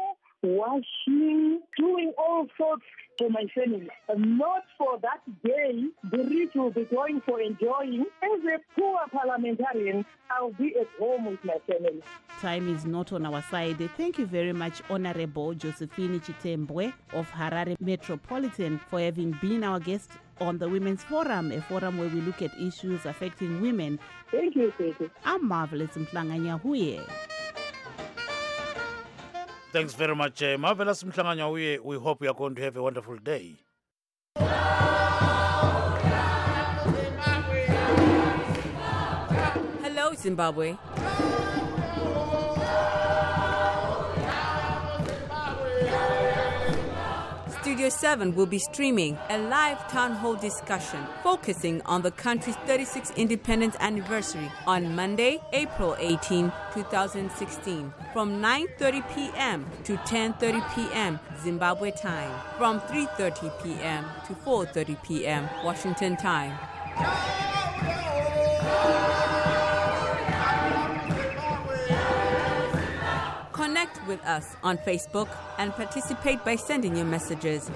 washing, doing all sorts for my family. And not for that day, the rich will be going for enjoying. As a poor parliamentarian, I'll be at home with my family. Time is not on our side. Thank you very much, Honorable Josephine Chitembwe of Harare Metropolitan, for having been our guest on the Women's Forum, a forum where we look at issues affecting women. Thank you, thank you. I'm Marvelous Mhlanganya Huye. Thanks very much, uh, Marvelous Mhlanganya. We, we hope you are going to have a wonderful day. Hello, Zimbabwe. Studio seven will be streaming a live town hall discussion focusing on the country's thirty-sixth independence anniversary on Monday, April eighteenth, twenty sixteen, from nine thirty p.m. to ten thirty p.m. Zimbabwe time, from three thirty p.m. to four thirty p.m. Washington time. Connect with us on Facebook and participate by sending your messages.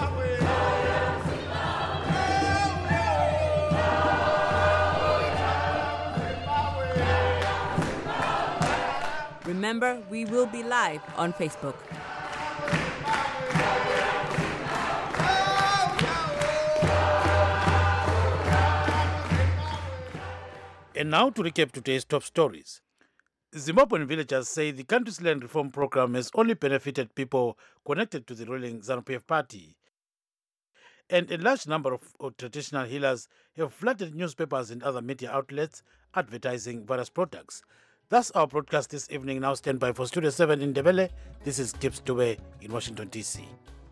Remember, we will be live on Facebook. And now to recap today's top stories. Zimbabwean villagers say the country's land reform program has only benefited people connected to the ruling ZANU-P F party. And a large number of, of traditional healers have flooded newspapers and other media outlets advertising various products. That's our broadcast this evening. Now stand by for Studio seven in Ndebele. This is Gibbs Dube in Washington, D C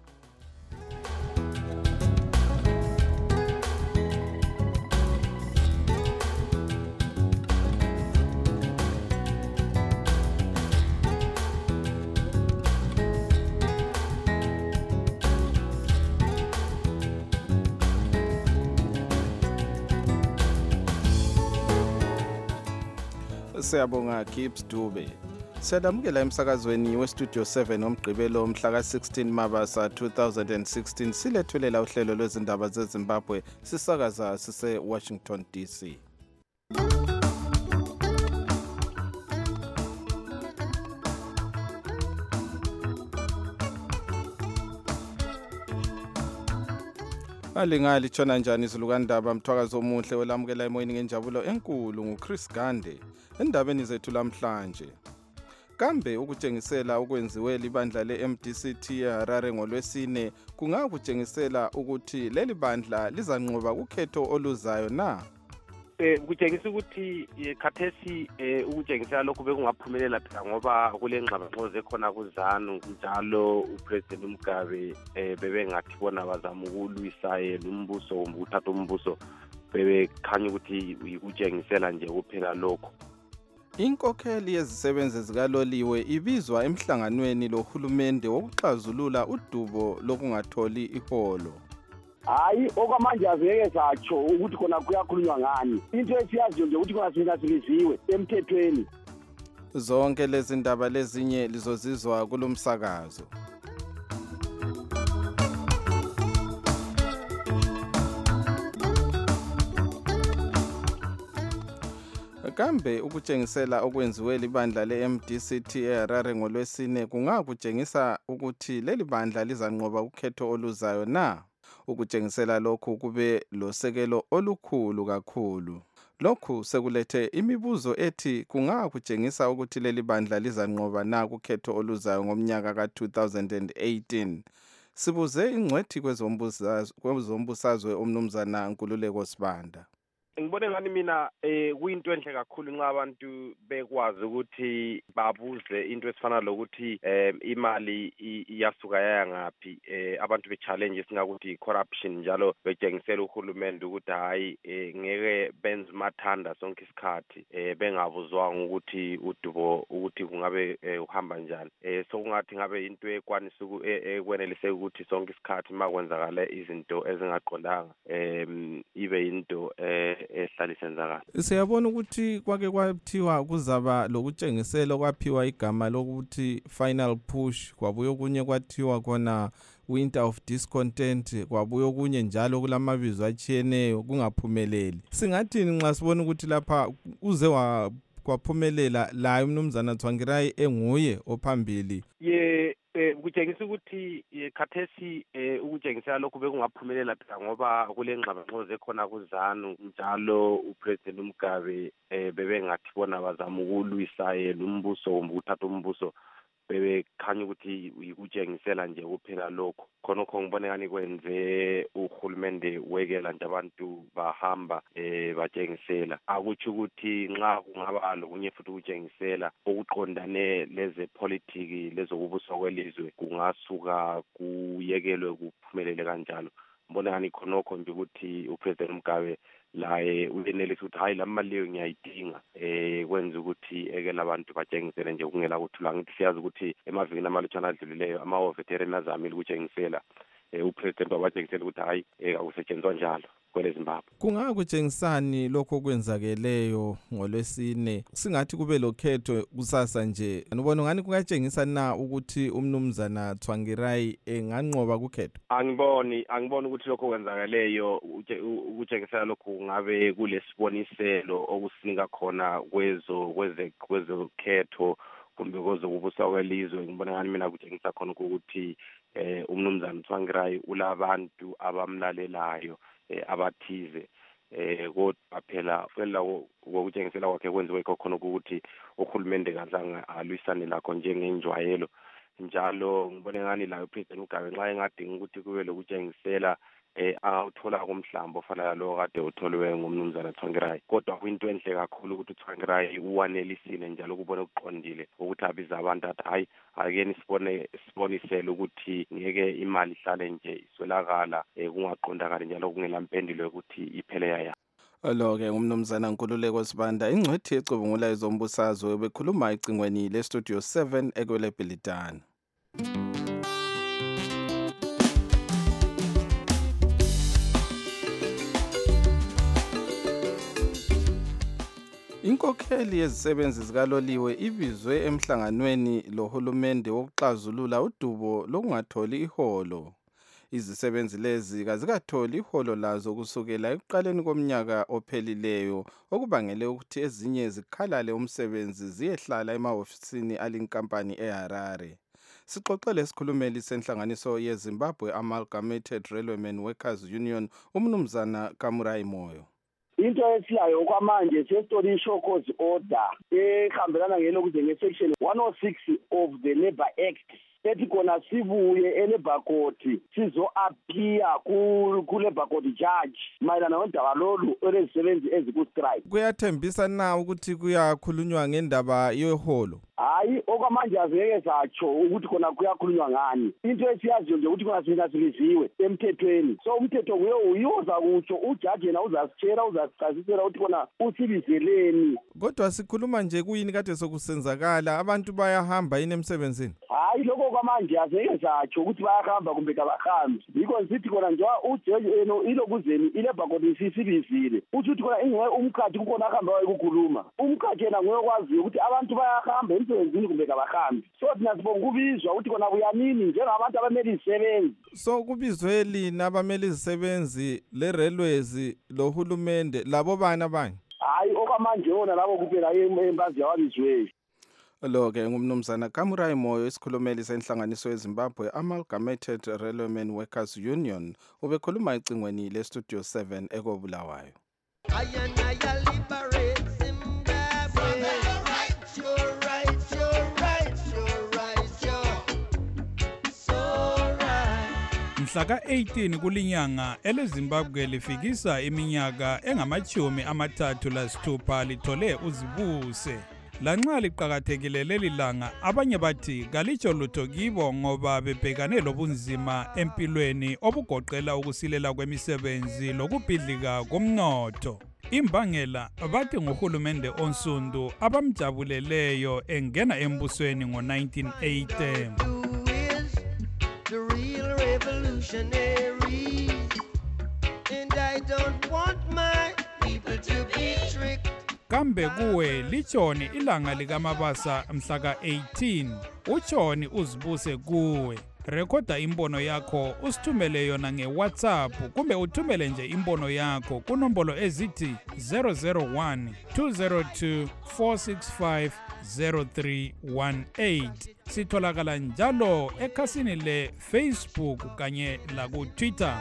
Siyabonga Gibbs Dube. Siyadamukela emsakazweni westudio seven omgqibelo mhla ka sixteen Mabasa two thousand sixteen silethulela uhlelo lwezindaba zeZimbabwe sisakaza sise Washington D C. Alingali tshona njani izilukandaba mthwakazo omuhle welamukela emoyeni ngenjabulo enkulu nguChris Gande endabeni zethu lamhlanje. Kambe ukutshengisela okwenziwe libandla le-M D C T eHarare ngolwesine kungakutshengisela ukuthi leli bandla lizanqoba ukhetho oluzayo na? Eh kutshengisa ukuthi khathesi ukutshengisela lokhu bekungaphumelela phela ngoba kule ngxabangxoze khona kuZANU njalo uPresident Mugabe bebengathi bona bazama ukulwisa yena umbuso ukuthatha umbuso bebekhanya ukuthi ukutshengisela nje kuphela lokho. Inkokheli yezisebenzi zikaloliwe ibizwa emhlanganweni lohulumende wokuxazulula udubo lokungatholi iholo. Hayi okwamanje azeke satsho ukuthi khona kuyakhulunywa ngani. Into esiyaziyo nje ukuthi khona singasibiziwe emthethweni. Zonke lezi ndaba lezinye lizozizwa kulomsakazo. Kambe ukutshengisela okwenziwe libandla le-M D C T eHarare ngolwesine kungakutshengisa ukuthi leli bandla lizanqoba ukhetho oluzayo na? Ukutshengisela lokhu kube losekelo olukhulu kakhulu. Lokhu sekulethe imibuzo ethi kungakutshengisa ukuthi leli bandla lizanqoba na ukhetho oluzayo ngomnyaka ka two thousand eighteen. Sibuze ingcwethi kwezombusazwe umnumzana Nkululeko Sibanda. Ngibone ngani mina eh kuyinto enhle kakhulu nxa abantu bekwazi ukuthi babuze into esifana lokuthi eh imali iyasuka yaya ngapi eh abantu be challenge singakuthi corruption njalo betshengisela uhulumende ukuthi hayi ngeke benze mathanda sonke isikhathi eh bengabuzwa ukuthi udubo ukuthi kungabe uhamba njani eh so kungathi ngabe into ekwanisa ekwenelise ukuthi sonke isikhathi makwenzakala izinto ezingaqondanga eh ibe into eh ehlalisenzakala. Siyabona ukuthi kwake kwathiwa kuzaba lokutshengisela kwaphiwa igama lokuthi final push kwabuye okunye kwathiwa khona winter of discontent kwabuye okunye njalo kulamabizo atshiyeneyo kungaphumeleli. Singathini nxa sibona ukuthi lapha uze wa kwaphumelela la umnumzana Tsvangirai enguye ophambili? Ye eh kutshengisa ukuthi khathesi ukutshengisela lokhu bekungaphumelela phela ngoba kule ngxabangxoze khona kuZANU njalo uPresident Mugabe bebengathi bona bazama ukulwisa yena umbuso ukuthatha umbuso bebekhanya ukuthi ukutshengisela nje kuphela lokho. Khonokho ngibone ngani kwenze uhulumende wekela nje abantu bahamba eh batshengisela. Akuthi ukuthi nxa kungaba lokunye futhi ukutshengisela okuqondane leze politiki lezokubusa kwelizwe kungasuka kuyekelwe kuphumelele kanjalo. Ngibone ngani khonokho nje ukuthi uPresident Mugabe laye uyenelisa ukuthi hayi lamali leyo ngiyayidinga eh kwenza ukuthi ekela abantu batshengisele nje kungela kuthula. Ngithi siyazi ukuthi emavikini amalutshana adlulileyo ama-veteran azamile ukutshengisela eh uPresident wabatshengisela ukuthi hayi akusetshenziswa njalo kwele Zimbabwe. Kungakutshengisani lokho kwenzakeleyo ngolwesine singathi kube lokhetho kusasa nje? Ngibona ngani kungatshengisa na ukuthi umnumzana Tsvangirai enganqoba kukhetho? Angiboni angiboni ukuthi lokho kwenzakeleyo ukutshengisela lokho ngabe kulesiboniselo okusinika khona kwezo kweze kwezokhetho kumbe kozokubusa kwelizwe. Ngibona ngani mina kutshengisa khona ukuthi eh umnumzana Tsvangirai ulabantu abamlalelayo abathize eh kodwa phela phela ngokutshengisela kwakhe kwenziwe khona ukuthi uhulumende kazange alwisane lakho njengenjwayelo njalo ngibone ngani la uPresident Mugabe nxa engadinga ukuthi kube lokutshengisela eh awuthola kumhlambo ofana lo kade utholwe ngumnumzana Tsvangirai kodwa kuyinto enhle kakhulu ukuthi Tsvangirai uwanelisile njalo kubone ukuqondile ukuthi abiza abantu athi hayi akeni sibone sibonisele ukuthi ngeke imali ihlale nje iswelakala kungaqondakala njalo kungelampendulo ukuthi iphele yaya. Lo-ke ngumnumzana Nkululeko Sibanda ingcwethi ecubungula ezombusazwe bekhuluma ecingweni le-Studio seven ekwele Bhilidana. Inkokheli yezisebenzi zikaloliwe ibizwe emhlanganweni lohulumende wokuxazulula udubo lokungatholi iholo. Izisebenzi lezi kazikatholi iholo lazo kusukela ekuqaleni komnyaka ophelileyo okubangele ukuthi ezinye zikhalale umsebenzi ziyehlala emahofisini alinkampani eHarare. Sixoxele isikhulumeli senhlanganiso yeZimbabwe Amalgamated Railwaymen Workers Union umnumzana Kamurai Moyo. Into esilayo okwamanje sestori show cause order ehambelana ngelokuze ngesection one oh six of the Labour Act ethi kona sibuye eLabour Court sizo appear ku Labour Court judge mayelana nodaba lolu olezisebenzi eziku strike. Kuyathembisa na ukuthi kuyakhulunywa ngendaba yeholo? Hayi okwamanje azeke satsho ukuthi kona kuyakhulunywa ngani. Into esiyaziyo nje ukuthi kona sina siliziwe emthethweni. So umthetho kuyo uyoza kutsho ujudge yena uzasitshela uzasichazisela ukuthi kona usibizeleni. Kodwa sikhuluma nje kuyini kade sokusenzakala abantu bayahamba yini emsebenzini? Hayi lokho kwamanje azeke satsho ukuthi bayahamba kumbe kabahambi. Yiko sithi kona nje ujudge eno ilokuzeni iLabour Court isibizile. Uthi kona ingeke umkhathi ukona ahamba ukukhuluma. Umkhathi yena ngoyokwazi ukuthi abantu bayahamba emsebenzini kumbe kabahambi. So thina sibonga kubizwa ukuthi kona kuyanini njengabantu abameli izisebenzi. So kubizwe lina abameli izisebenzi le railways lohulumende labo bana bani? Hayi okwamanje wona labo kuphela embazi yawabizwe. Lo-ke ngumnumzana Kamurai Moyo isikhulumeli senhlanganiso yeZimbabwe Amalgamated Railwaymen Workers Union ubekhuluma ecingweni le-Studio seven ekobulawayo. Mhla ka-eighteen kulinyanga eleZimbabwe lifikisa iminyaka engamachumi amathathu lasithupha lithole uzibuse. Lanxa liqakathekile leli langa abanye bathi kalitsho lutho kibo ngoba bebhekane lobunzima empilweni obugoqela ukusilela kwemisebenzi lokubhidlika komnotho. Imbangela bathi nguhulumende onsundu abamjabuleleyo engena embusweni ngo nineteen eighty. The real revolutionary, and I don't want my people to be tricked. Kambe kuwe lichoni ilanga likamabasa mhla ka eighteen uchoni uzibuse kuwe. Rekhoda imbono yakho usithumele yona ngeWhatsApp kumbe uthumele nje imbono yakho kunombolo ezithi zero zero one two zero two four six five zero three one eight. Sitholakala njalo ekhasini le Facebook kanye la ku Twitter.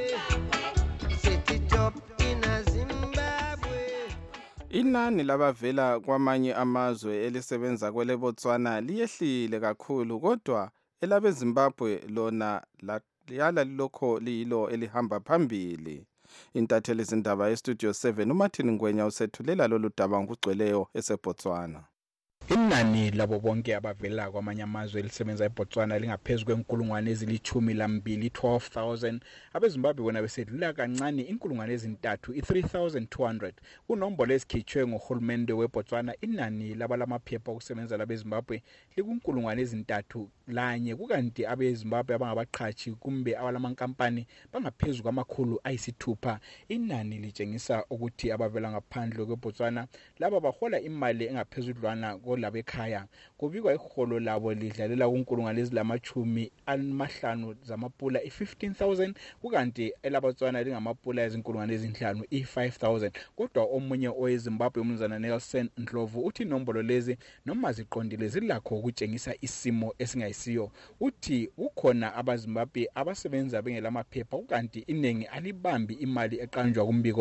Inani labavela kwamanye amazwe elisebenza kwele Botswana liyehlile kakhulu kodwa elabe Zimbabwe lona yala lokho liyilo elihamba phambili. Intatheli zindaba yeStudio seven uMartin Ngwenya usethulela lolu daba ngugcweleyo eseBotswana. Inani labo bonke abavela kwamanye amazwe elisebenza eBotswana lingaphezulu kwenkulungwane ezilithumi lambili twelve thousand. AbeZimbabwe bona besedlula kancane inkulungwane ezintathu i three thousand two hundred. Kunombolo esikhitshwe ngohulumende weBotswana inani labalamaphepha okusebenza labeZimbabwe likunkulungwane ezintathu lanye kukanti abeZimbabwe abangabaqhashi kumbe abalamankampani bangaphezulu kwamakhulu ayisithupha. Inani litshengisa ukuthi abavela ngaphandle kweBotswana laba bahola imali engaphezudlwana labekhaya. Kubikwa iholo labo lidlalela kunkulungwane ezilamachumi amahlanu zamapula i fifteen thousand kukanti elaBotswana lingamapula ezinkulungwane ezinhlanu i five thousand. Kodwa omunye oweZimbabwe umnumzana Nelson Ndlovu uthi inombolo lezi noma ziqondile zilakho ukutshengisa isimo esingayisiyo. Uthi ukhona abaZimbabwe abasebenza bengelamaphepha kukanti iningi alibambi imali eqanjwa kumbiko lo.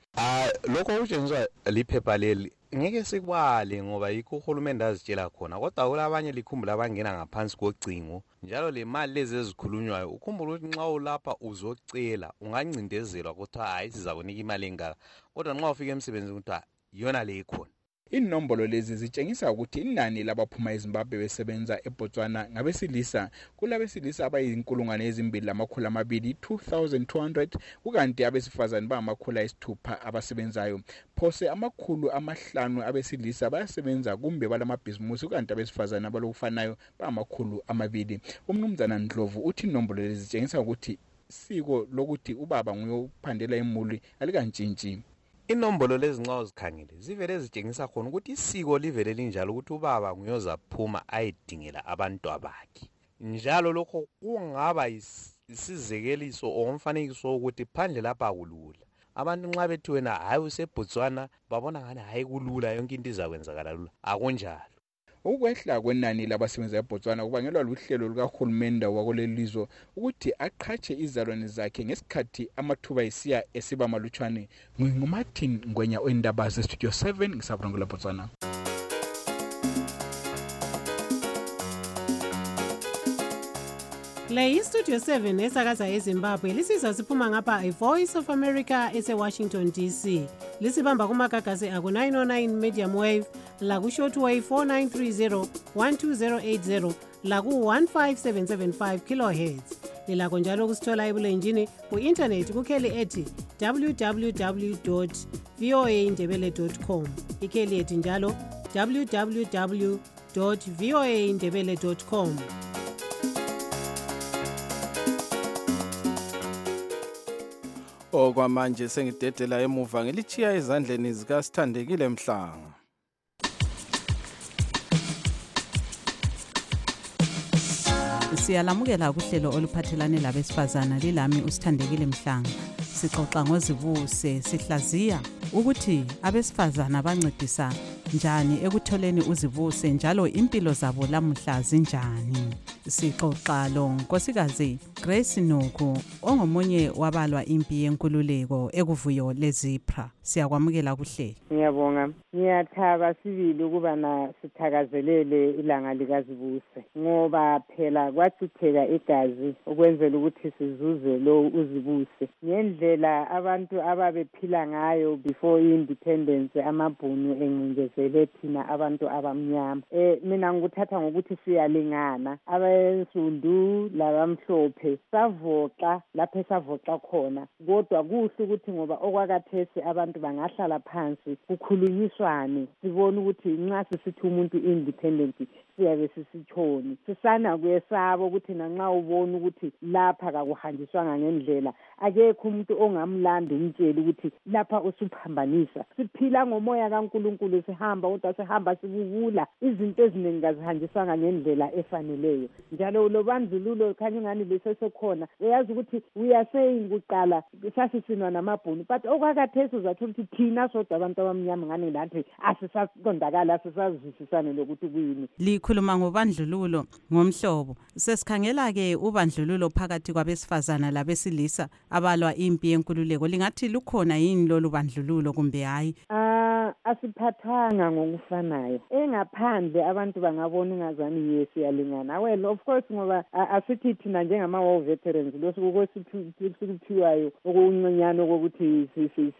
Ah, lokho kutshengiswa liphepha leli ngeke sikwale ngoba yikho uhulumende azitshela khona, kodwa kulabanye likhumbula abangena ngaphansi kocingo, njalo le mali lezi ezikhulunywayo ukhumbula ukuthi nxa ulapha uzocela ungancindezelwa kuthiwa hayi sizakunika imali engaka, kodwa nxa ufika emsebenzini kuthiwa yona le ikhona. Inombolo lezi zitshengisa ukuthi inani labaphuma eZimbabwe besebenza eBotswana ngabesilisa kulabesilisa abayinkulungwane ezimbili lamakhulu amabili two thousand two hundred kukanti abesifazane bangamakhulu ayisithupha abasebenzayo. Phose amakhulu amahlanu abesilisa bayasebenza kumbe balamabhizimusi kukanti abesifazane abalokufanayo bangamakhulu amabili. Umnumzana Ndlovu uthi inombolo lezi zitshengisa ukuthi isiko lokuthi ubaba nguye ophandela imuli alikantshintshi. Inombolo lezi nxa uzikhangele zivele zitshengisa khona ukuthi isiko livele linjalo ukuthi ubaba nguyoza phuma ayedingela abantwana bakhe. Njalo lokho kungaba isizekeliso omfanekiso ukuthi phandle lapha kulula. Abantu nxa bethi wena hayi useBotswana babona ngani hayi kulula yonke into izakwenzakala lula. Akunjalo. Ukwehla kwenani labasebenza eBotswana kubangelwa luhlelo lukahulumende wakulelizwe ukuthi aqhatshe izalwane zakhe ngesikhathi amathuba esiya esiba malutshwane. NguMartin Ngwenya oindaba zeStudio seven ngisabonga eBotswana. Le iStudio seven esakaza eZimbabwe lisizwa siphuma ngapha iVoice of America eseWashington D C. Lisibamba kumagagasi aku nine oh nine medium wave, la ku shortwave four nine three zero one two zero eight zero, la ku one five seven seven five kilohertz. Lilakho njalo kusithola ebulenjini ku-internet kukheli ethi w w w dot v o a ndebele dot com. Ikheli ethi njalo w w w dot v o a ndebele dot com. Okwamanje sengidedela emuva ngilichiya ezandleni zikaSithandekile Mhlanga. Siyalamukela kuhlelo oluphathelane labesifazana lilami uSithandekile Mhlanga. Sixoxa ngozibuse sihlaziya ukuthi abesifazana bancedisa njani ekutholeni uzibuse njalo impilo zabo lamuhla zinjani. Sixoxa lo nkosikazi Grace Nuku ongomunye wabalwa impi yenkululeko ekuvuyo leZipra. Siyakwamukela kuhlelo. Ngiyabonga. Ngiyathaba sibili ukuba na sithakazelele ilanga likazibuse ngoba phela kwachitheka igazi ukwenzela ukuthi sizuze lo uzibuse. Ngendlela abantu ababephila ngayo before independence amabhunu encinjezele thina abantu abamnyama. Eh mina ngikuthatha ngokuthi siyalingana. Abensundu labamhlophe savoxa lapho savoxa khona. Kodwa kuhle ukuthi ngoba okwakathesi abantu bangahlala phansi kukhulunyiswane sibone ukuthi nxa sisithi umuntu independent siyabe sisitshoni. Sisana kuyesaba ukuthi nanxa ubona ukuthi lapha kakuhanjiswanga ngendlela akekho umuntu ongamlanda umtshela ukuthi lapha usuphambanisa. Siphila ngomoya kaNkulunkulu sihamba kodwa sihamba sibukula izinto eziningi kazihanjiswanga ngendlela efaneleyo. Njalo lo bandlululo khanya ngani lesesekhona uyazi ukuthi we are saying kuqala sasisinwa namabhunu but okwakathesi uzathola ukuthi thina sodwa abantu abamnyama ngani lathi asisaqondakala asisazwisisane lokuthi kuyini. Likhuluma ngobandlululo ngomhlobo. Sesikhangela ke ubandlululo phakathi kwabesifazana labesilisa abalwa impi yenkululeko. Lingathi lukhona yini lolu bandlululo kumbe hayi? Ah asiphathanga ngokufanayo. Engaphandle abantu bangabona ngazani yesi yalingana. Well of course ngoba asithi thina njengama war veterans losikuthiwayo okuncinyane kokuthi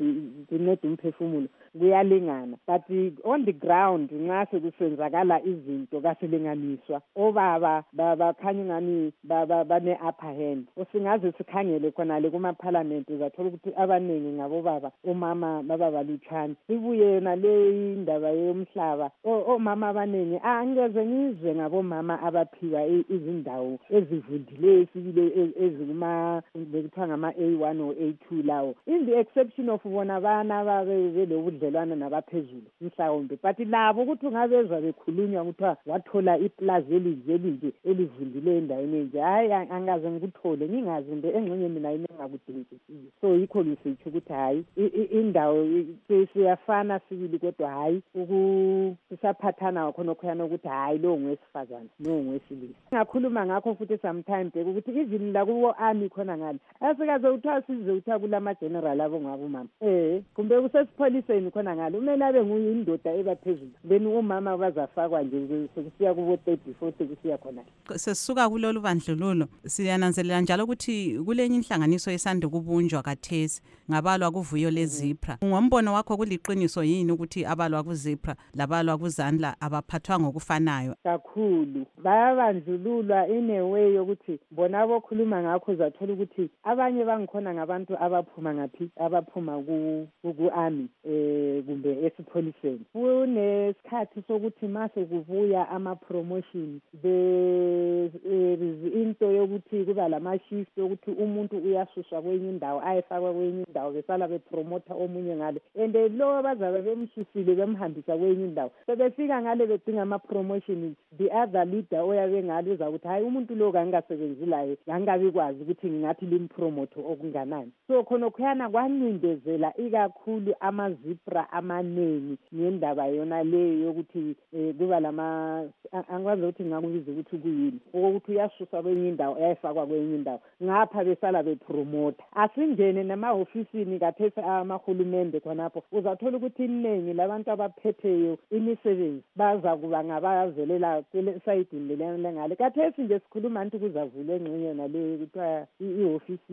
sinede umphefumulo kuyalingana but on the ground nxa sekusenzakala izinto kasilinganiswa obaba bakhanya ngani bane upper hand. Usingaze sikhangele khona le kuma parliament uzathola ukuthi abaningi ngabo baba umama baba balutshana. Ibuye na le indaba yomhlaba omama abaningi angeze ngizwe ngabo mama abaphiwa izindawo ezivundileyo sibile ezikuma bekuthiwa ngama A one or A two lawo in the exception of bona bana babe belobudlelwana nabaphezulu mhlawumbe but labo ukuthi ungabezwa bekhulunywa ukuthi wathola iplaza elinje elinje elivundileyo endaweni enje hayi angaze ngikuthole ngingazi nje engxenye mina yini engakudingisisiyo. So yikho ngisitsho ukuthi hayi indawo siyafana sibili kakhulu kodwa hayi ukusaphathana khona khona ukuthi hayi lo ngwesifazane lo ngwesilisa. Ngakhuluma ngakho futhi sometimes ukuthi even la kuwo army khona ngale asikaze uthiwa size uthiwa kulama general abo ngabo mama eh kumbe kusesipholiseni khona ngale umele abe nguyindoda ebaphezulu then umama bazafakwa nje sokusiya kubo thirty forty kusiya khona. Sesisuka kulolu bandlululo siyananzelela njalo ukuthi kulenye inhlanganiso esande kubunjwa kathesi ngabalwa kuvuyo lezipra. Ngombono wakho kuliqiniso yini ukuthi abalwa kuzipra labalwa kuzandla abaphathwa ngokufanayo? Kakhulu bayabandlululwa in a way yokuthi bona bokhuluma ngakho zathola ukuthi abanye bangikhona ngabantu abaphuma ngathi abaphuma ku ku army eh kumbe esipholiseni. Kunesikhathi sokuthi mase kuvuya ama promotion the into yokuthi kuba lama shift yokuthi umuntu uyasuswa kwenye indawo ayefakwa kwenye indawo besala bepromota omunye ngale and lo bazabe bemshusile bemhambisa kwenye indawo sebefika ngale bedinga ama promotion the other leader oyabe ngale uzakuthi hayi umuntu lo kangasebenzi laye yangabi kwazi ukuthi ngingathi limpromote okunganani. So khona khuyana kwancindezela ikakhulu amazipra amaneni ngendaba yona leyo yokuthi kuba lama angikwazi ukuthi ngakubiza ukuthi kuyini ukuthi uyasusa kwenye indawo ayifakwa kwenye indawo ngapha besala bepromote. Asingene namahofisini kathesa amahulumende khonapho uzathola ukuthi iningi labantu abaphetheyo imisebenzi baza kuba ngabavelela kule side lelana ngale kathesi nje sikhuluma nti kuzavula engcenye nale kuthiwa ihofisi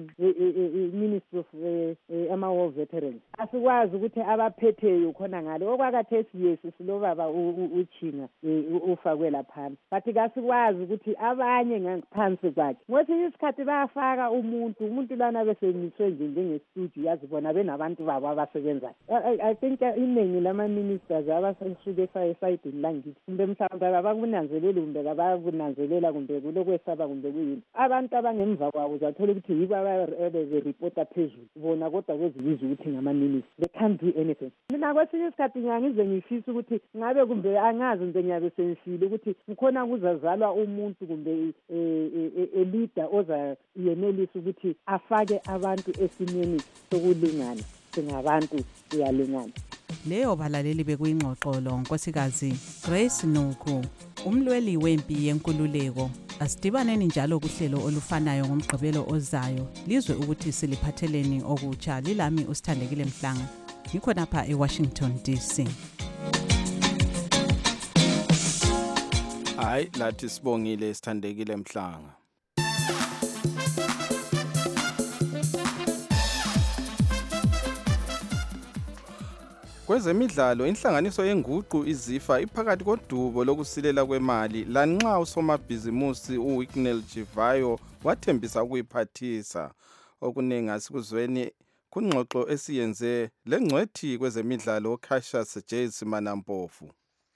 ye Ministry of ama War Veterans. Asikwazi ukuthi abaphetheyo khona ngale okwakathesi yesi silobaba uchinga ufakwe lapha but kasikwazi ukuthi abanye ngaphansi kwakhe ngothi isikhathi bayafaka umuntu umuntu lana besemiswe nje njengestudio yazibona benabantu babo abasebenzayo. I think iningi lama ministers abasuke side langithi kumbe mhlawumbe abakunanzelela kumbe abakunanzelela kumbe kulokwesaba kumbe kuyini abantu abangemva kwabo uzathola ukuthi yibo ababe reporter phezulu bona kodwa kwezibiza ukuthi ngama ministers they can't do anything. Mina kwesinye isikhathi ngiyangize ngifisa ukuthi ngabe kumbe angazi nje ngiyabe sensile ukuthi ukhona kuzazalwa umuntu kumbe e leader oza yenelisa ukuthi afake abantu esimeni sokulingana singabantu siyalingana. Leyo balaleli bekuyingxoxolo nkosikazi Grace Nuku umlweli wempi yenkululeko. Asidibaneni njalo kuhlelo olufanayo ngomgqibelo ozayo lizwe ukuthi siliphatheleni okutsha. Lilami usithandekile Mhlanga ngikho lapha eWashington D C. Hayi lathi sibongile sithandekile Mhlanga. Kwezemidlalo inhlanganiso yenguqu izifa iphakathi kodubo lokusilela kwemali lanxa usomabhizimusi uWicknell Chivayo wathembisa ukuyiphathisa okunengi asikuzweni kungxoxo esiyenze lengcwethi kwezemidlalo Cassius James Manampofu.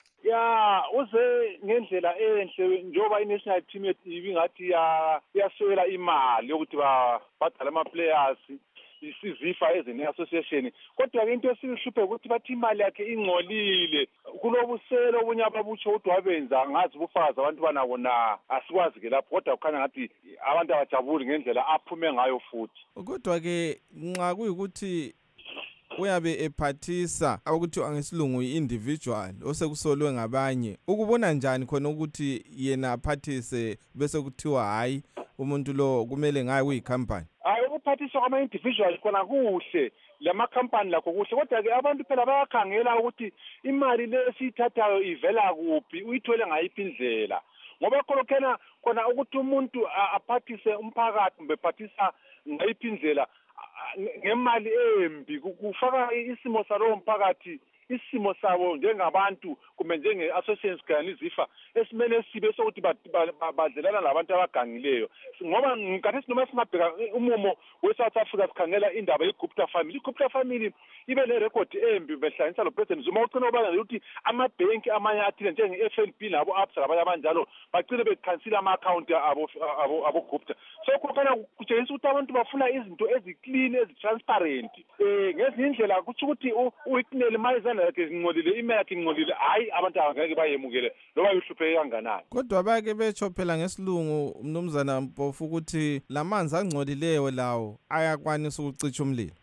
Ya uze ngendlela enhle njoba iNational Team ibingathi ya yaswela imali yokuthi babhadala ama players isizifa ezine association kodwa ke into esihluphe ukuthi bathi imali yakhe ingcolile kulobuselo obunye ababutsho ukuthi wabenza ngazi bufaza abantu banako na asikwazi ke lapho kodwa kukhanya ngathi abantu abajabuli ngendlela aphume ngayo futhi. Kodwa ke nxa kuyikuthi uyabe ephathisa ukuthi angesilungu individual osekusolwe ngabanye ukubona njani khona ukuthi yena aphathise bese kuthiwa hayi umuntu lo kumele ngaye kuyicompany? Hayi ukuphathiswa kwama individual khona kuhle lama company lakho kuhle kodwa ke abantu phela bayakhangela ukuthi imali le esiyithathayo ivela kuphi uyithole ngayiphi indlela ngoba khona khona ukuthi umuntu aphathise umphakathi kumbe phathisa ngayiphi indlela ngemali embi kufaka isimo salo mphakathi isimo sabo njengabantu kumbe njenge-associations kanye izifa esimele sibe sokuthi badlelana labantu abagangileyo ngoba ngikathi noma singabheka umumo we-South Africa sikhangela indaba ye-Gupta family. I-Gupta family ibe ne-record embi behlanganisa lo-President Zuma ucina ubala ukuthi amabhenki amanye athile njenge-F N B nabo absa labanye abanjalo bagcine bekhansila ama-akhawunti abo-Gupta. So kukhona kutshengisa ukuthi abantu bafuna izinto ezi-clean ezi-transparent um ngezinye indlela kutsho ukuthi uWicknell mayizana yakhe ngingcolile imali yakhe ngingcolile hayi abantu abangeke bayemukele loba yuhlupheke kanganani. Kodwa bake betsho phela ngesilungu mnumzana Mpofu ukuthi lamanzi angcolileyo lawo ayakwanisa ukucisha umlilo.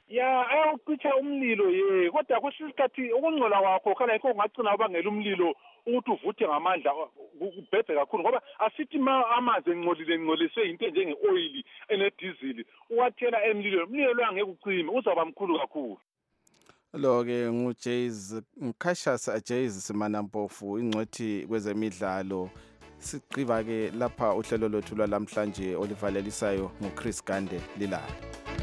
ya ayawucisha umlilo ye kodwa kwesinye isikhathi ukungcola kwakho khala yikho kungagcina ubangela umlilo ukuthi uvuthe ngamandla kubhebhe kakhulu ngoba asithi amanzi engcolile engcoliswe into njenge-oyili enedizili uwathela emlilweni umlilo lo angeke ucime uzawuba mkhulu kakhulu. Lo-ke nguJays Cassius Jays Simanampofu ingcwethi kwezemidlalo. Siqiba-ke lapha uhlelo lwethu lwalamhlanje olivalelisayo nguChris Gande Lilala.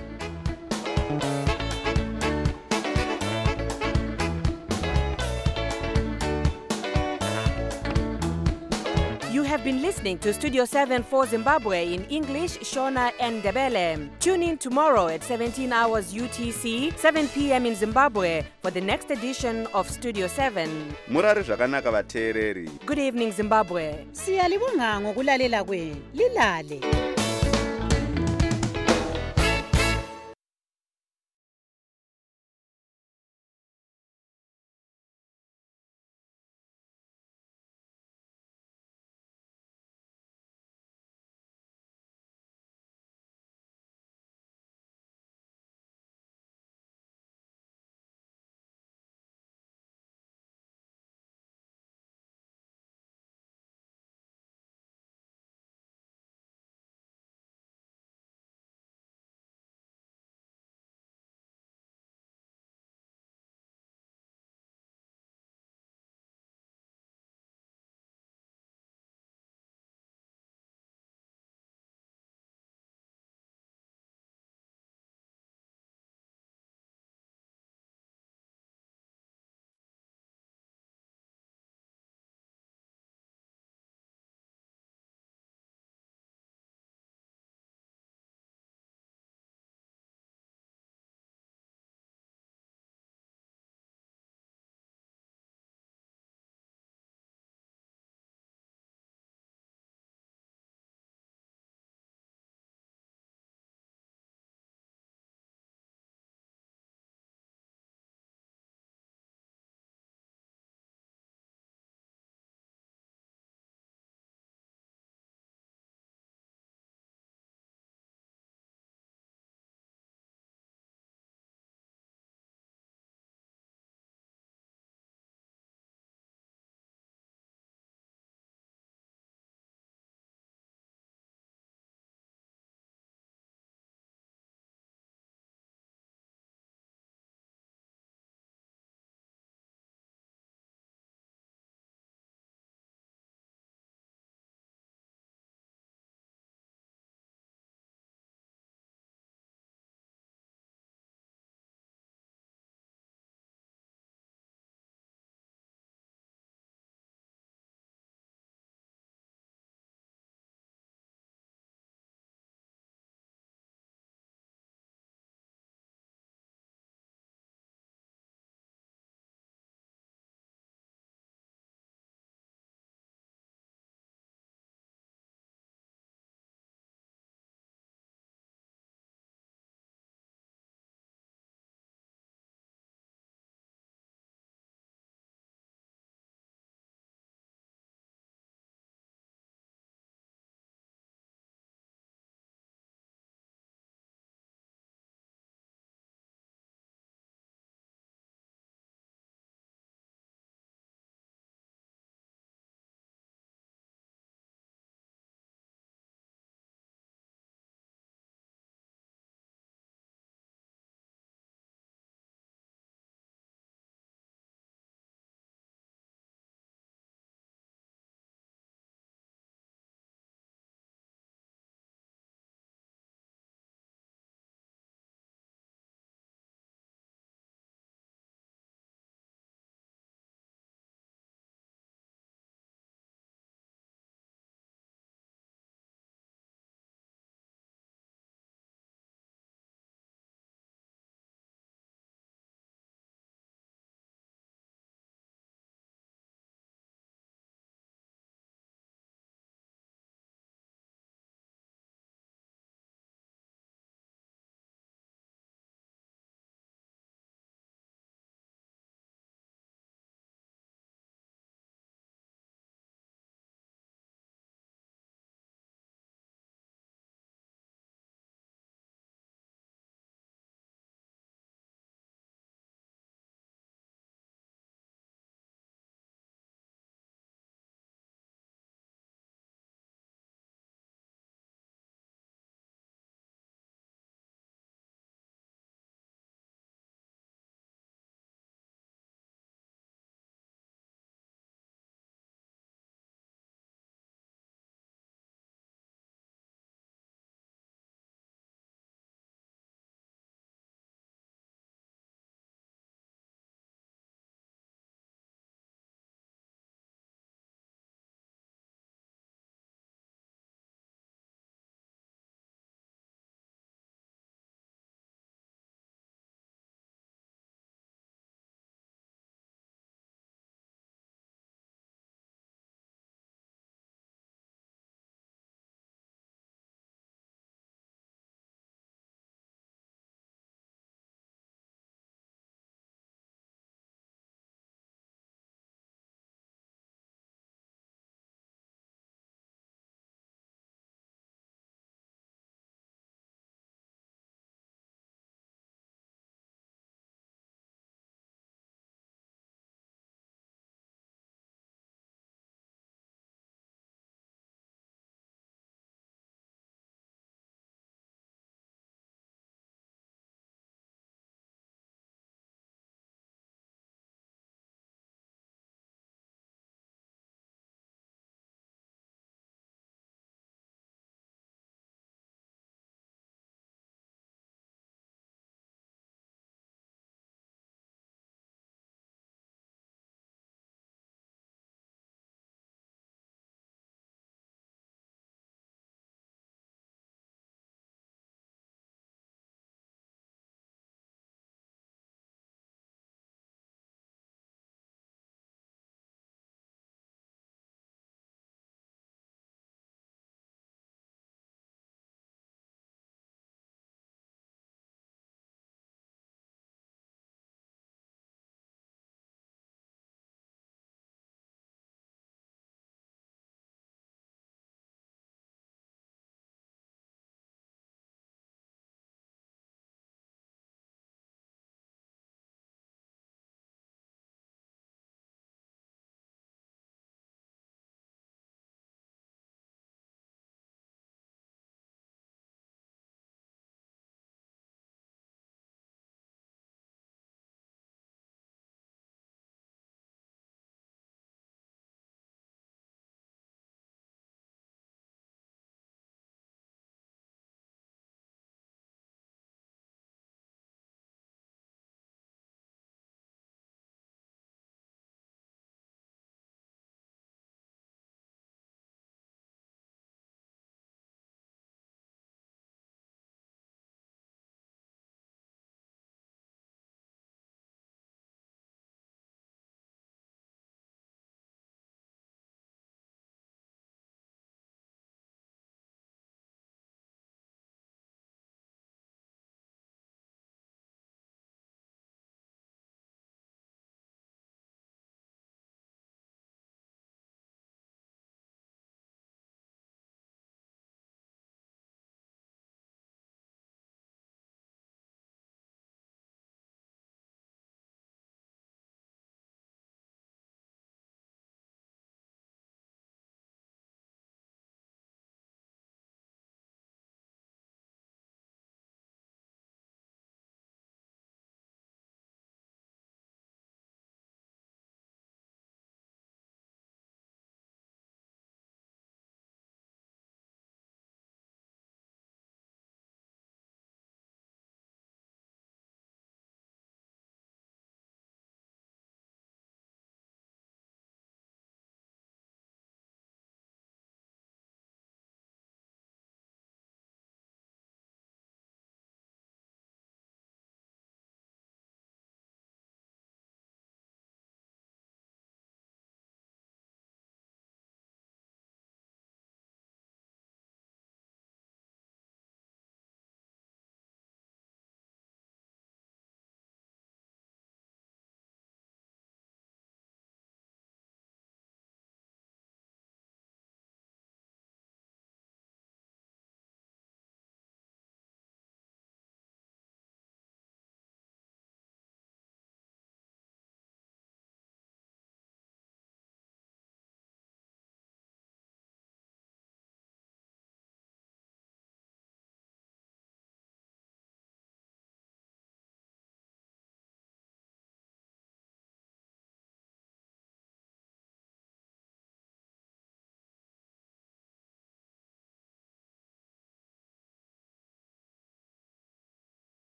You have been listening to Studio seven for Zimbabwe in English, Shona and Ndebele. Tune in tomorrow at seventeen hours U T C, seven p.m. in Zimbabwe for the next edition of Studio seven. Murari zvakanaka vateereri. Good evening, Zimbabwe. Siyalibonga ngokulalela kwenu. Lilale.